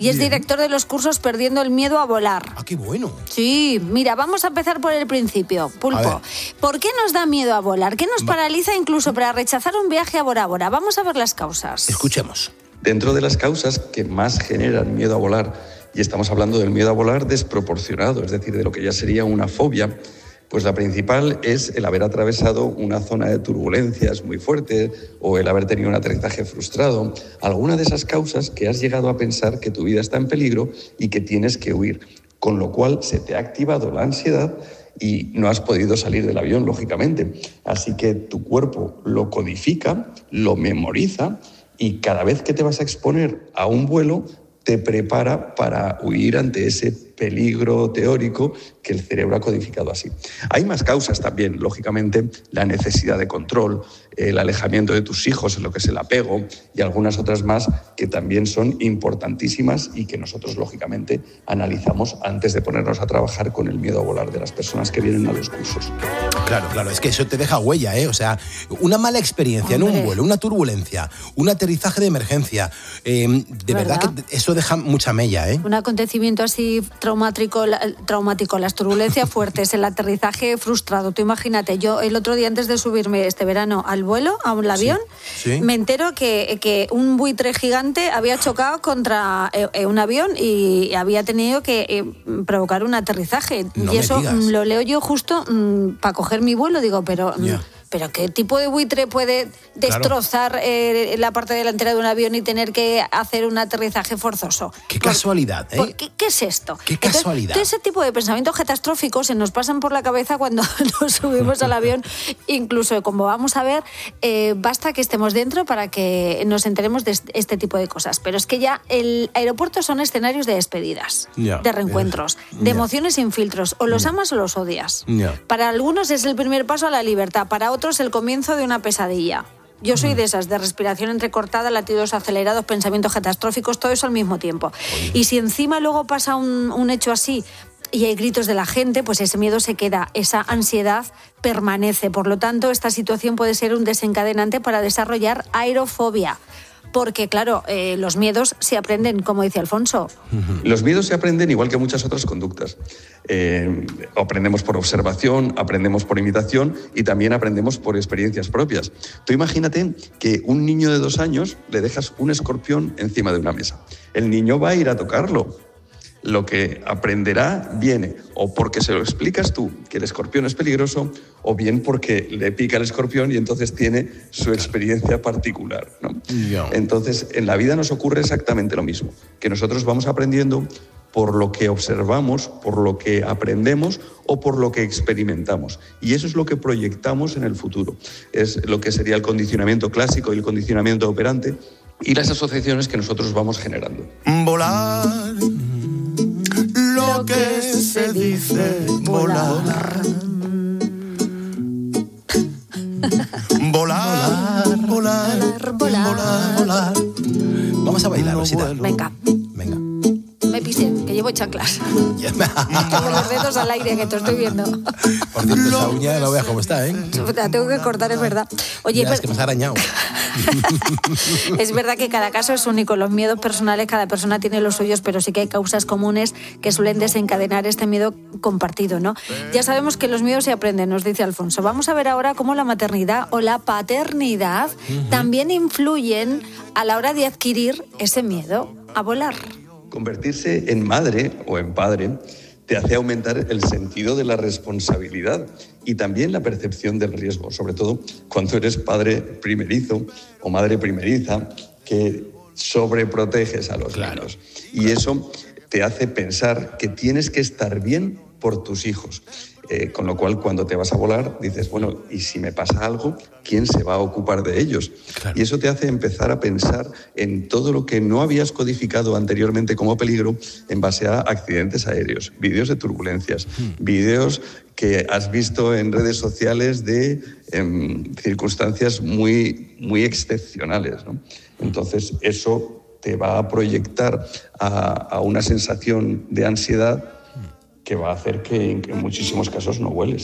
y es director de los cursos Perdiendo el miedo a volar. ¡Ah, qué bueno! Sí, mira, vamos a empezar por el principio. Pulpo, ¿por qué nos da miedo a volar? ¿Qué nos paraliza incluso para rechazar un viaje a Bora Bora? Vamos a ver las causas. Escuchemos. Dentro de las causas que más generan miedo a volar, y estamos hablando del miedo a volar desproporcionado, es decir, de lo que ya sería una fobia, pues la principal es el haber atravesado una zona de turbulencias muy fuerte o el haber tenido un aterrizaje frustrado. Alguna de esas causas que has llegado a pensar que tu vida está en peligro y que tienes que huir, con lo cual se te ha activado la ansiedad y no has podido salir del avión, lógicamente. Así que tu cuerpo lo codifica, lo memoriza y cada vez que te vas a exponer a un vuelo, te prepara para huir ante ese peligro teórico que el cerebro ha codificado así. Hay más causas también, lógicamente, la necesidad de control, el alejamiento de tus hijos, en lo que es el apego, y algunas otras más que también son importantísimas y que nosotros, lógicamente, analizamos antes de ponernos a trabajar con el miedo a volar de las personas que vienen a los cursos. Claro, es que eso te deja huella, ¿eh? O sea, una mala experiencia en un vuelo, una turbulencia, un aterrizaje de emergencia, de verdad que eso deja mucha mella, ¿eh? Un acontecimiento así traumático, las turbulencias fuertes, el aterrizaje frustrado. Tú imagínate, yo el otro día antes de subirme este verano al vuelo, a un avión, me entero que un buitre gigante había chocado contra un avión y había tenido que provocar un aterrizaje. No y eso me digas. lo leo yo justo para coger mi vuelo, digo, pero ¿qué tipo de buitre puede destrozar la parte delantera de un avión y tener que hacer un aterrizaje forzoso? Qué casualidad, ¿eh? ¿Qué es esto? Qué casualidad. Entonces, ese tipo de pensamientos catastróficos se nos pasan por la cabeza cuando nos subimos al avión. Incluso, como vamos a ver, basta que estemos dentro para que nos enteremos de este tipo de cosas. Pero es que ya el aeropuerto son escenarios de despedidas, de reencuentros, de emociones sin filtros. O los amas o los odias. Para algunos es el primer paso a la libertad, para otros el comienzo de una pesadilla. Yo soy de esas, de respiración entrecortada, latidos acelerados, pensamientos catastróficos, todo eso al mismo tiempo. Y si encima luego pasa un hecho así y hay gritos de la gente, pues ese miedo se queda, esa ansiedad permanece. Por lo tanto, esta situación puede ser un desencadenante para desarrollar aerofobia. Porque, claro, los miedos se aprenden, como dice Alfonso. Los miedos se aprenden igual que muchas otras conductas. Aprendemos por observación, aprendemos por imitación y también aprendemos por experiencias propias. Tú imagínate que un niño de 2 años le dejas un escorpión encima de una mesa. El niño va a ir a tocarlo. Lo que aprenderá viene o porque se lo explicas tú que el escorpión es peligroso o bien porque le pica el escorpión y entonces tiene su experiencia particular, ¿no? Entonces, en la vida nos ocurre exactamente lo mismo, que nosotros vamos aprendiendo por lo que observamos, por lo que aprendemos o por lo que experimentamos. Y eso es lo que proyectamos en el futuro. Es lo que sería el condicionamiento clásico y el condicionamiento operante y las asociaciones que nosotros vamos generando. Volar, lo que se dice volar. Volar, volar, volar, volar. Vamos a bailar, Rosita. Venga. Me pisé, que llevo chanclas. Con los dedos al aire, que te estoy viendo. Por cierto, esa uña no veas cómo está, ¿eh? La tengo que cortar, es verdad. Oye, es que me has arañado. Es verdad que cada caso es único. Los miedos personales, cada persona tiene los suyos, pero sí que hay causas comunes que suelen desencadenar este miedo compartido, ¿no? Ya sabemos que los miedos se aprenden, nos dice Alfonso. Vamos a ver ahora cómo la maternidad o la paternidad también influyen a la hora de adquirir ese miedo a volar. Convertirse en madre o en padre te hace aumentar el sentido de la responsabilidad y también la percepción del riesgo, sobre todo cuando eres padre primerizo o madre primeriza que sobreproteges a los niños. Y eso te hace pensar que tienes que estar bien por tus hijos. Con lo cual, cuando te vas a volar, dices, bueno, ¿y si me pasa algo? ¿Quién se va a ocupar de ellos? Claro. Y eso te hace empezar a pensar en todo lo que no habías codificado anteriormente como peligro en base a accidentes aéreos, vídeos de turbulencias, vídeos que has visto en redes sociales de circunstancias muy, muy excepcionales, ¿no? Entonces, eso te va a proyectar a una sensación de ansiedad que va a hacer que en muchísimos casos no vueles.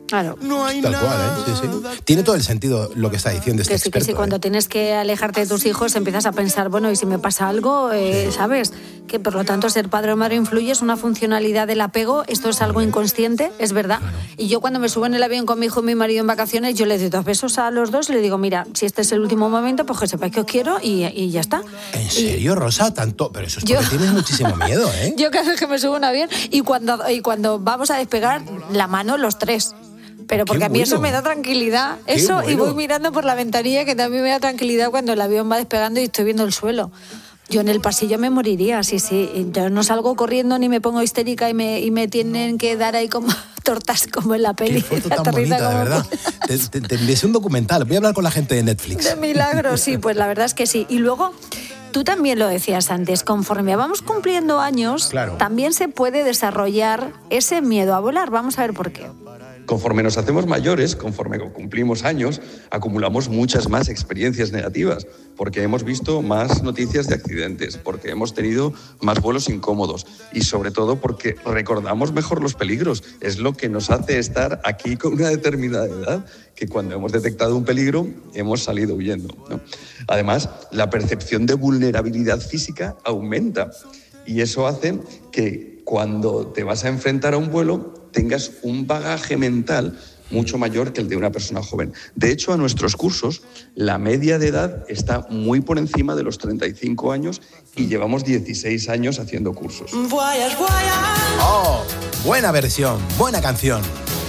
Claro. Tal cual, ¿eh? Sí. Tiene todo el sentido lo que está diciendo este experto. Que sí, cuando tienes que alejarte de tus hijos empiezas a pensar, bueno, ¿y si me pasa algo? ¿Sabes? Que por lo tanto ser padre o madre influye, es una funcionalidad del apego, esto es algo inconsciente, es verdad. Y yo cuando me subo en el avión con mi hijo y mi marido en vacaciones, yo les doy 2 besos a los dos y le digo, mira, si este es el último momento, pues que sepáis que os quiero y ya está. ¿En serio, Rosa? Tanto, pero eso es porque tienes muchísimo miedo, ¿eh? Yo cada vez que me subo en un avión y cuando vamos a despegar, la mano los 3. Pero porque a mí eso me da tranquilidad. Eso, y voy mirando por la ventanilla, que también me da tranquilidad cuando el avión va despegando y estoy viendo el suelo. Yo en el pasillo me moriría, sí. Yo no salgo corriendo ni me pongo histérica y me tienen que dar ahí como tortas como en la peli. Qué foto tan bonita, de verdad. Te envié un documental. Voy a hablar con la gente de Netflix. De milagro, sí, pues la verdad es que sí. Y luego, tú también lo decías antes, conforme vamos cumpliendo años, también se puede desarrollar ese miedo a volar. Vamos a ver por qué. Conforme nos hacemos mayores, conforme cumplimos años, acumulamos muchas más experiencias negativas, porque hemos visto más noticias de accidentes, porque hemos tenido más vuelos incómodos y sobre todo porque recordamos mejor los peligros. Es lo que nos hace estar aquí con una determinada edad, que cuando hemos detectado un peligro hemos salido huyendo, ¿no? Además, la percepción de vulnerabilidad física aumenta y eso hace que cuando te vas a enfrentar a un vuelo tengas un bagaje mental mucho mayor que el de una persona joven. De hecho, a nuestros cursos, la media de edad está muy por encima de los 35 años y llevamos 16 años haciendo cursos. ¡Oh! Buena versión, buena canción.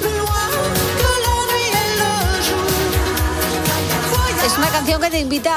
Es una canción que te invita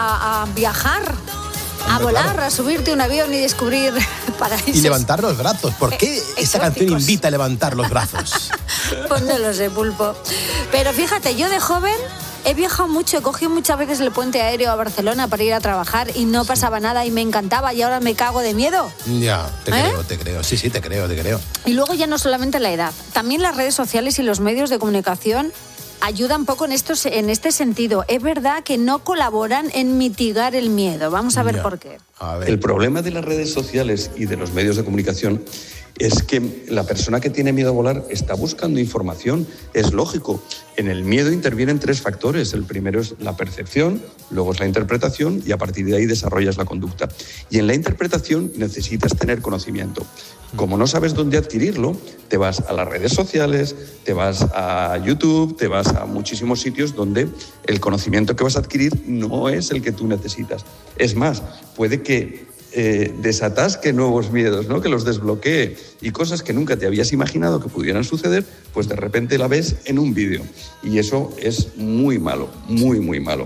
a viajar. A volar, a subirte a un avión y descubrir paraísos. Y levantar los brazos. ¿Por qué esta canción invita a levantar los brazos? Pues no lo sé, Pulpo. Pero fíjate, yo de joven he viajado mucho, he cogido muchas veces el puente aéreo a Barcelona para ir a trabajar y no pasaba nada y me encantaba y ahora me cago de miedo. Ya, te creo. Sí, te creo. Y luego ya no solamente la edad, también las redes sociales y los medios de comunicación ayudan poco en este sentido. Es verdad que no colaboran en mitigar el miedo. Vamos a ver por qué. El problema de las redes sociales y de los medios de comunicación es que la persona que tiene miedo a volar está buscando información. Es lógico. En el miedo intervienen 3 factores. El primero es la percepción, luego es la interpretación y a partir de ahí desarrollas la conducta. Y en la interpretación necesitas tener conocimiento. Como no sabes dónde adquirirlo, te vas a las redes sociales, te vas a YouTube, te vas a muchísimos sitios donde el conocimiento que vas a adquirir no es el que tú necesitas. Es más, puede que desatasque nuevos miedos, ¿no? Que los desbloquee y cosas que nunca te habías imaginado que pudieran suceder, pues de repente la ves en un vídeo. Y eso es muy malo, muy, muy malo.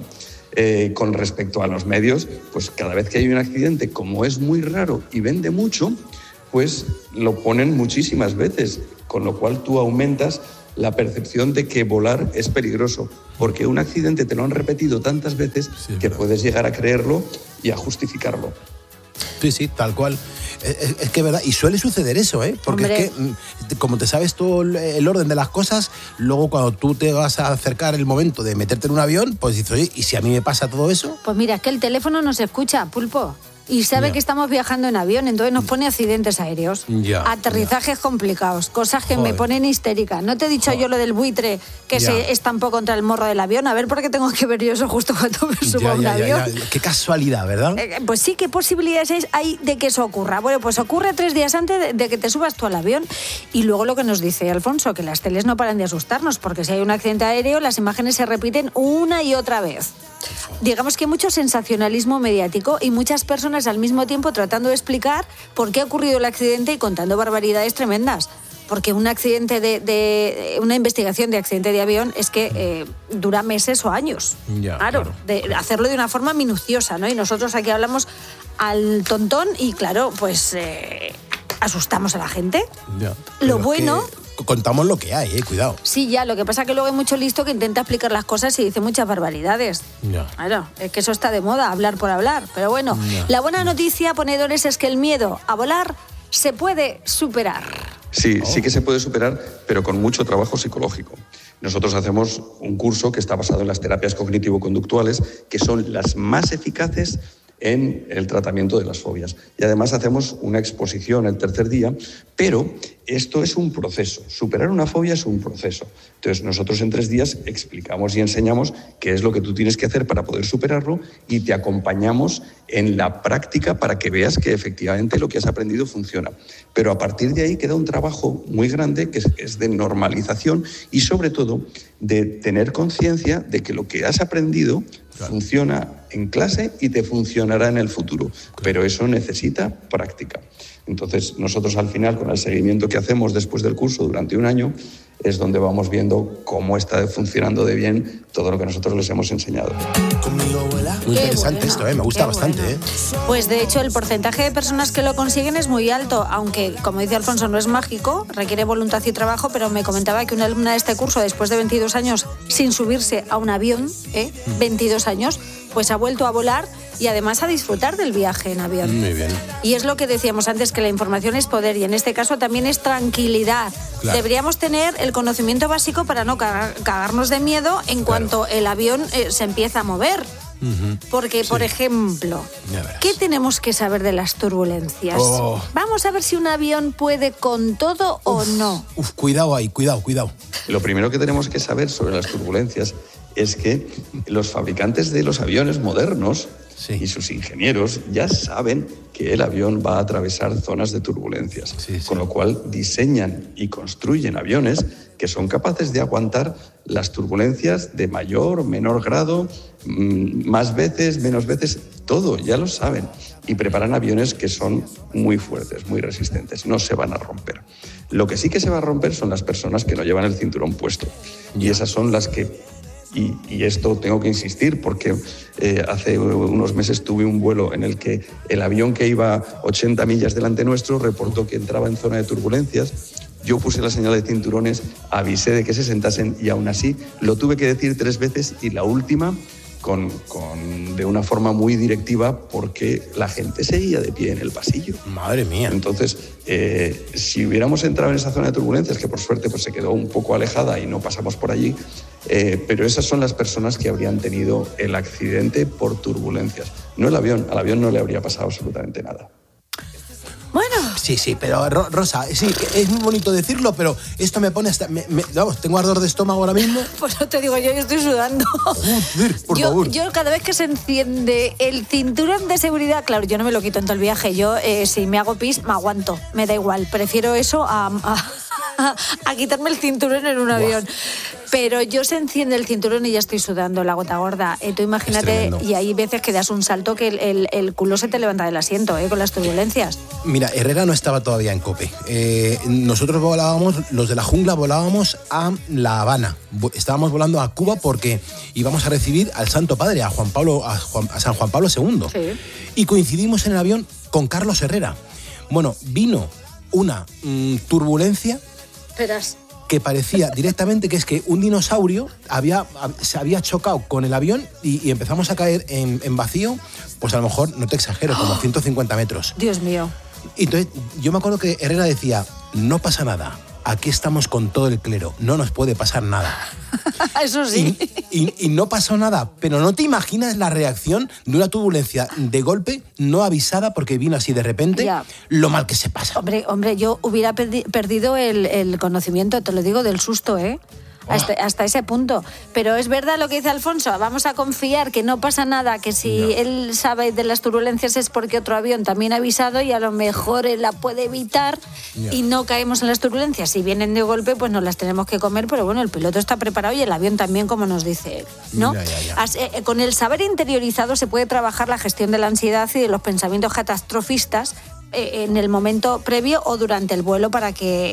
Con respecto a los medios, pues cada vez que hay un accidente, como es muy raro y vende mucho, pues lo ponen muchísimas veces, con lo cual tú aumentas la percepción de que volar es peligroso, porque un accidente te lo han repetido tantas veces que puedes llegar a creerlo y a justificarlo. Sí, tal cual. Es que es verdad, y suele suceder eso, ¿eh? Porque es que, como te sabes todo el orden de las cosas, luego cuando tú te vas a acercar el momento de meterte en un avión, pues dices, oye, ¿y si a mí me pasa todo eso? Pues mira, es que el teléfono no se escucha, Pulpo. Y sabe que estamos viajando en avión, entonces nos pone accidentes aéreos, aterrizajes complicados, cosas que me ponen histérica. ¿No te he dicho yo lo del buitre que se estampó contra el morro del avión? A ver, ¿por qué tengo que ver yo eso justo cuando me subo a un avión? Qué casualidad, ¿verdad? Pues sí, ¿qué posibilidades hay de que eso ocurra? Bueno, pues ocurre 3 días antes de que te subas tú al avión. Y luego lo que nos dice Alfonso, que las teles no paran de asustarnos, porque si hay un accidente aéreo, las imágenes se repiten una y otra vez. Digamos que hay mucho sensacionalismo mediático y muchas personas al mismo tiempo tratando de explicar por qué ha ocurrido el accidente y contando barbaridades tremendas. Porque un accidente una investigación de accidente de avión es que dura meses o años. Claro, de hacerlo de una forma minuciosa, ¿no? Y nosotros aquí hablamos al tontón y claro, pues asustamos a la gente. Lo bueno... Contamos lo que hay, cuidado. Sí, ya, lo que pasa es que luego hay mucho listo que intenta explicar las cosas y dice muchas barbaridades. Claro, es que eso está de moda, hablar por hablar. Pero bueno, la buena noticia, ponedores, es que el miedo a volar se puede superar. Sí que se puede superar, pero con mucho trabajo psicológico. Nosotros hacemos un curso que está basado en las terapias cognitivo-conductuales, que son las más eficaces en el tratamiento de las fobias. Y además hacemos una exposición el tercer día, pero esto es un proceso. Superar una fobia es un proceso. Entonces nosotros en 3 días explicamos y enseñamos qué es lo que tú tienes que hacer para poder superarlo y te acompañamos en la práctica para que veas que efectivamente lo que has aprendido funciona. Pero a partir de ahí queda un trabajo muy grande que es de normalización y sobre todo de tener conciencia de que lo que has aprendido funciona en clase y te funcionará en el futuro. Pero eso necesita práctica. Entonces, nosotros al final, con el seguimiento que hacemos después del curso durante un año, es donde vamos viendo cómo está funcionando de bien todo lo que nosotros les hemos enseñado. Muy interesante esto, me gusta bastante. Pues de hecho el porcentaje de personas que lo consiguen es muy alto, aunque como dice Alfonso no es mágico, requiere voluntad y trabajo, pero me comentaba que una alumna de este curso, después de 22 años sin subirse a un avión, 22 años, pues ha vuelto a volar y además a disfrutar del viaje en avión. Muy bien. Y es lo que decíamos antes, que la información es poder y en este caso también es tranquilidad. Claro. Deberíamos tener el conocimiento básico para no cagarnos de miedo en cuanto el avión se empieza a mover. Porque, por ejemplo, ¿qué tenemos que saber de las turbulencias? Vamos a ver si un avión puede con todo o no. Cuidado ahí, cuidado. Lo primero que tenemos que saber sobre las turbulencias es que los fabricantes de los aviones modernos y sus ingenieros ya saben que el avión va a atravesar zonas de turbulencias, con lo cual diseñan y construyen aviones que son capaces de aguantar las turbulencias de mayor o menor grado, más veces, menos veces, todo, ya lo saben. Y preparan aviones que son muy fuertes, muy resistentes, no se van a romper. Lo que sí que se va a romper son las personas que no llevan el cinturón puesto. Y esas son las que... Y esto tengo que insistir porque hace unos meses tuve un vuelo en el que el avión que iba 80 millas delante nuestro reportó que entraba en zona de turbulencias. Yo puse la señal de cinturones, avisé de que se sentasen y aún así lo tuve que decir 3 veces y la última de una forma muy directiva porque la gente seguía de pie en el pasillo. Madre mía. Entonces, si hubiéramos entrado en esa zona de turbulencias, que por suerte pues, se quedó un poco alejada y no pasamos por allí, pero esas son las personas que habrían tenido el accidente por turbulencias. No el avión, al avión no le habría pasado absolutamente nada. Bueno. Sí, pero Rosa, sí, es muy bonito decirlo, pero esto me pone hasta... vamos, tengo ardor de estómago ahora mismo. Pues no te digo yo estoy sudando. Joder, por favor. Yo cada vez que se enciende el cinturón de seguridad, claro, yo no me lo quito en todo el viaje. Yo, si me hago pis, me aguanto. Me da igual. Prefiero eso a quitarme el cinturón en un avión. Pero yo se enciende el cinturón y ya estoy sudando la gota gorda. Tú imagínate, y hay veces que das un salto que el culo se te levanta del asiento, con las turbulencias. Mira, Herrera no estaba todavía en COPE. Nosotros volábamos, los de la jungla volábamos a La Habana. Estábamos volando a Cuba porque íbamos a recibir al Santo Padre, a San Juan Pablo II. Sí. Y coincidimos en el avión con Carlos Herrera. Bueno, vino una turbulencia... Verás. Que parecía directamente que es que un dinosaurio se había chocado con el avión y empezamos a caer en vacío, pues a lo mejor, no te exagero, como 150 metros. Dios mío. Y entonces yo me acuerdo que Herrera decía, no pasa nada, aquí estamos con todo el clero, no nos puede pasar nada. Eso sí. Y no pasó nada, pero no te imaginas la reacción de una turbulencia de golpe no avisada porque vino así de repente, lo mal que se pasa. Hombre, yo hubiera perdido el conocimiento, te lo digo, del susto, hasta ese punto. Pero es verdad lo que dice Alfonso, vamos a confiar que no pasa nada, que si él sabe de las turbulencias es porque otro avión también ha avisado y a lo mejor él la puede evitar y no caemos en las turbulencias. Si vienen de golpe, pues nos las tenemos que comer, pero bueno, el piloto está preparado y el avión también, como nos dice él, ¿no? Con el saber interiorizado se puede trabajar la gestión de la ansiedad y de los pensamientos catastrofistas en el momento previo o durante el vuelo para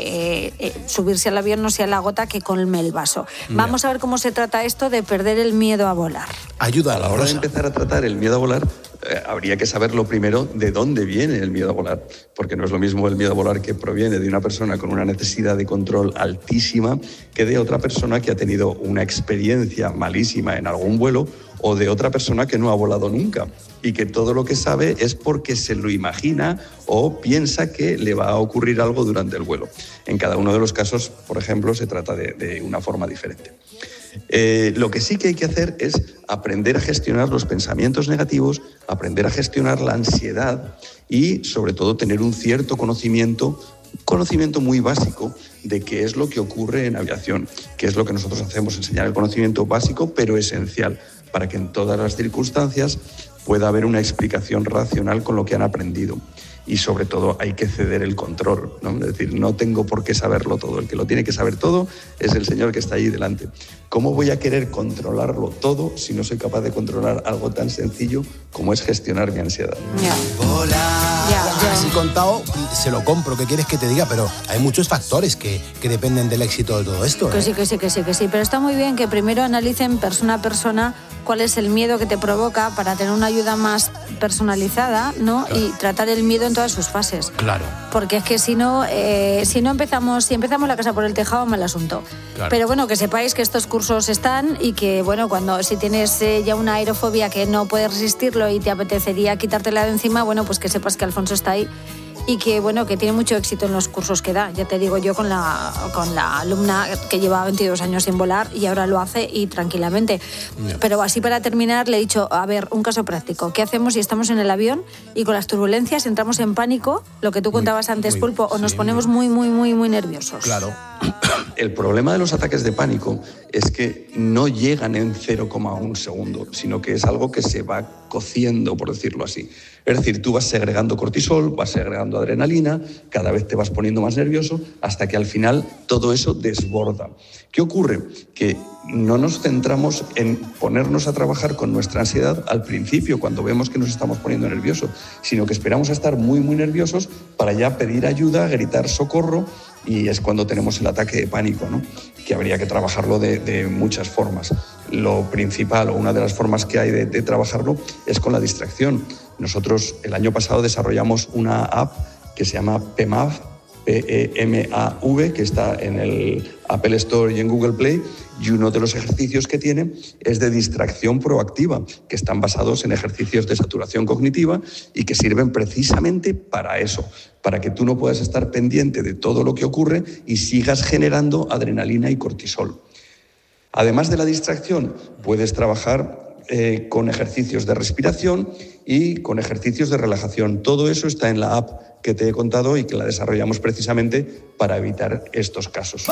que subirse al avión no sea la gota que colme el vaso. Vamos a ver cómo se trata esto de perder el miedo a volar. Ayuda. A la hora de empezar a tratar el miedo a volar, habría que saber lo primero de dónde viene el miedo a volar, porque no es lo mismo el miedo a volar que proviene de una persona con una necesidad de control altísima que de otra persona que ha tenido una experiencia malísima en algún vuelo o de otra persona que no ha volado nunca y que todo lo que sabe es porque se lo imagina o piensa que le va a ocurrir algo durante el vuelo. En cada uno de los casos, por ejemplo, se trata de una forma diferente. Lo que sí que hay que hacer es aprender a gestionar los pensamientos negativos, aprender a gestionar la ansiedad y, sobre todo, tener un cierto conocimiento muy básico de qué es lo que ocurre en aviación, qué es lo que nosotros hacemos, enseñar el conocimiento básico pero esencial para que en todas las circunstancias pueda haber una explicación racional con lo que han aprendido. Y sobre todo hay que ceder el control, ¿no? Es decir, no tengo por qué saberlo todo. El que lo tiene que saber todo es el señor que está ahí delante. ¿Cómo voy a querer controlarlo todo si no soy capaz de controlar algo tan sencillo como es gestionar mi ansiedad? Así contado, se lo compro, ¿qué quieres que te diga? Pero hay muchos factores que dependen del éxito de todo esto. Que sí. Pero está muy bien que primero analicen persona a persona cuál es el miedo que te provoca para tener una ayuda más personalizada, ¿no? Claro. Y tratar el miedo en todas sus fases. Claro. Porque es que si empezamos la casa por el tejado, mal asunto. Claro. Pero bueno, que sepáis que estos cursos están y que, bueno, si tienes ya una aerofobia que no puedes resistirlo y te apetecería quitártela de encima, bueno, pues que sepas que Alfonso está ahí y que, bueno, que tiene mucho éxito en los cursos que da. Ya te digo yo con la alumna que lleva 22 años sin volar y ahora lo hace y tranquilamente. Yeah. Pero así para terminar le he dicho, a ver, un caso práctico. ¿Qué hacemos si estamos en el avión y con las turbulencias entramos en pánico, lo que tú contabas antes, Pulpo, o nos ponemos muy nerviosos? Claro. El problema de los ataques de pánico es que no llegan en 0,1 segundo, sino que es algo que se va cociendo, por decirlo así. Es decir, tú vas segregando cortisol, vas segregando adrenalina, cada vez te vas poniendo más nervioso, hasta que al final todo eso desborda. ¿Qué ocurre? Que no nos centramos en ponernos a trabajar con nuestra ansiedad al principio, cuando vemos que nos estamos poniendo nerviosos, sino que esperamos a estar muy nerviosos para ya pedir ayuda, gritar socorro, y es cuando tenemos el ataque de pánico, ¿no? Que habría que trabajarlo de muchas formas. Lo principal, o una de las formas que hay de trabajarlo, es con la distracción. Nosotros el año pasado desarrollamos una app que se llama PEMAV, P-E-M-A-V, que está en el Apple Store y en Google Play, y uno de los ejercicios que tiene es de distracción proactiva, que están basados en ejercicios de saturación cognitiva y que sirven precisamente para eso, para que tú no puedas estar pendiente de todo lo que ocurre y sigas generando adrenalina y cortisol. Además de la distracción, puedes trabajar con ejercicios de respiración y con ejercicios de relajación. Todo eso está en la app que te he contado y que la desarrollamos precisamente para evitar estos casos.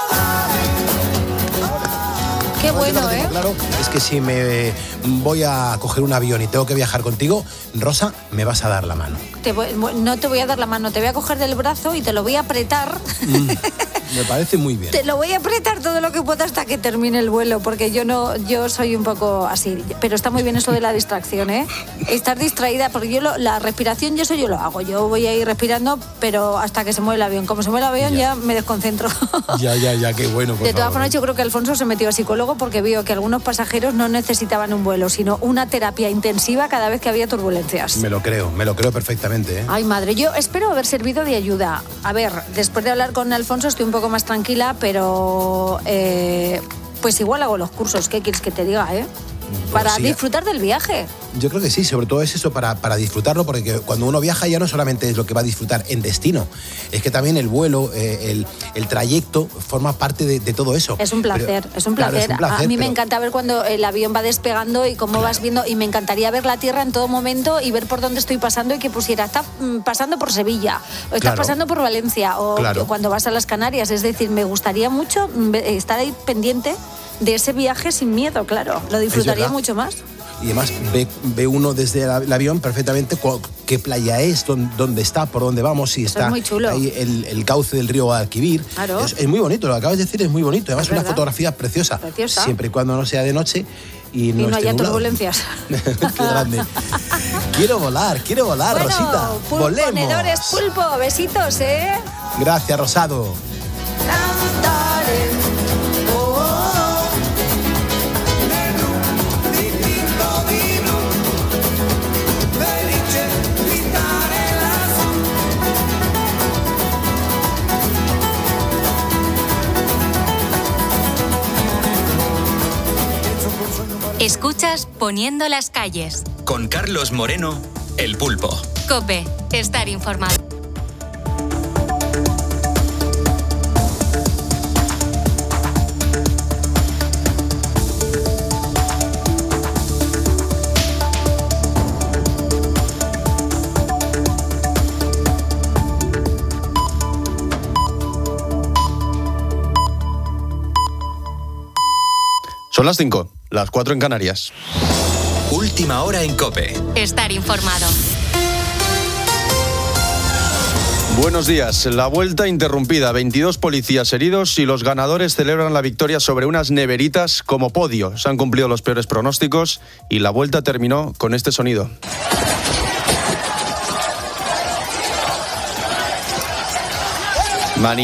Qué bueno, ¿eh? Claro, es que si me voy a coger un avión y tengo que viajar contigo, Rosa, me vas a dar la mano. No te voy a dar la mano, te voy a coger del brazo y te lo voy a apretar. Me parece muy bien. Te lo voy a apretar todo lo que pueda hasta que termine el vuelo, porque yo soy un poco así. Pero está muy bien eso de la distracción, ¿eh? Estar distraída, porque la respiración y eso yo lo hago. Yo voy a ir respirando, pero hasta que se mueve el avión. Como se mueve el avión ya me desconcentro. Ya, qué bueno. De todas formas, yo creo que Alfonso se metió a psicólogo porque vio que algunos pasajeros no necesitaban un vuelo, sino una terapia intensiva cada vez que había turbulencias. Me lo creo perfectamente, ¿eh? Ay, madre, yo espero haber servido de ayuda. A ver, después de hablar con Alfonso estoy un poco más tranquila, pero pues igual hago los cursos. ¿Qué quieres que te diga, Para disfrutar del viaje. Yo creo que sí, sobre todo es eso, para disfrutarlo, porque cuando uno viaja ya no solamente es lo que va a disfrutar en destino, es que también el vuelo, el trayecto forma parte de todo eso. Es un placer, es un placer. Claro, es un placer. A mí me encanta ver cuando el avión va despegando y cómo vas viendo, y me encantaría ver la tierra en todo momento y ver por dónde estoy pasando y que pusiera, está pasando por Sevilla, o estás pasando por Valencia, o cuando vas a las Canarias. Es decir, me gustaría mucho estar ahí pendiente de ese viaje sin miedo, claro. Lo disfrutaría mucho más. Y además ve uno desde el avión perfectamente qué playa es, dónde está, por dónde vamos, si está muy chulo. Ahí el cauce del río Guadalquivir. Claro. Es muy bonito, lo que acabas de decir es muy bonito. Además es una fotografía preciosa, siempre y cuando no sea de noche y no haya turbulencias. Qué grande. Quiero volar, bueno, Rosita. Volemos. Ponedores Pulpo, besitos, Gracias, Rosado. Escuchas Poniendo las calles. Con Carlos Moreno, El Pulpo. COPE, estar informado. Son las 5, las 4 en Canarias. Última hora en COPE. Estar informado. Buenos días. La vuelta interrumpida. 22 policías heridos y los ganadores celebran la victoria sobre unas neveritas como podio. Se han cumplido los peores pronósticos y la vuelta terminó con este sonido.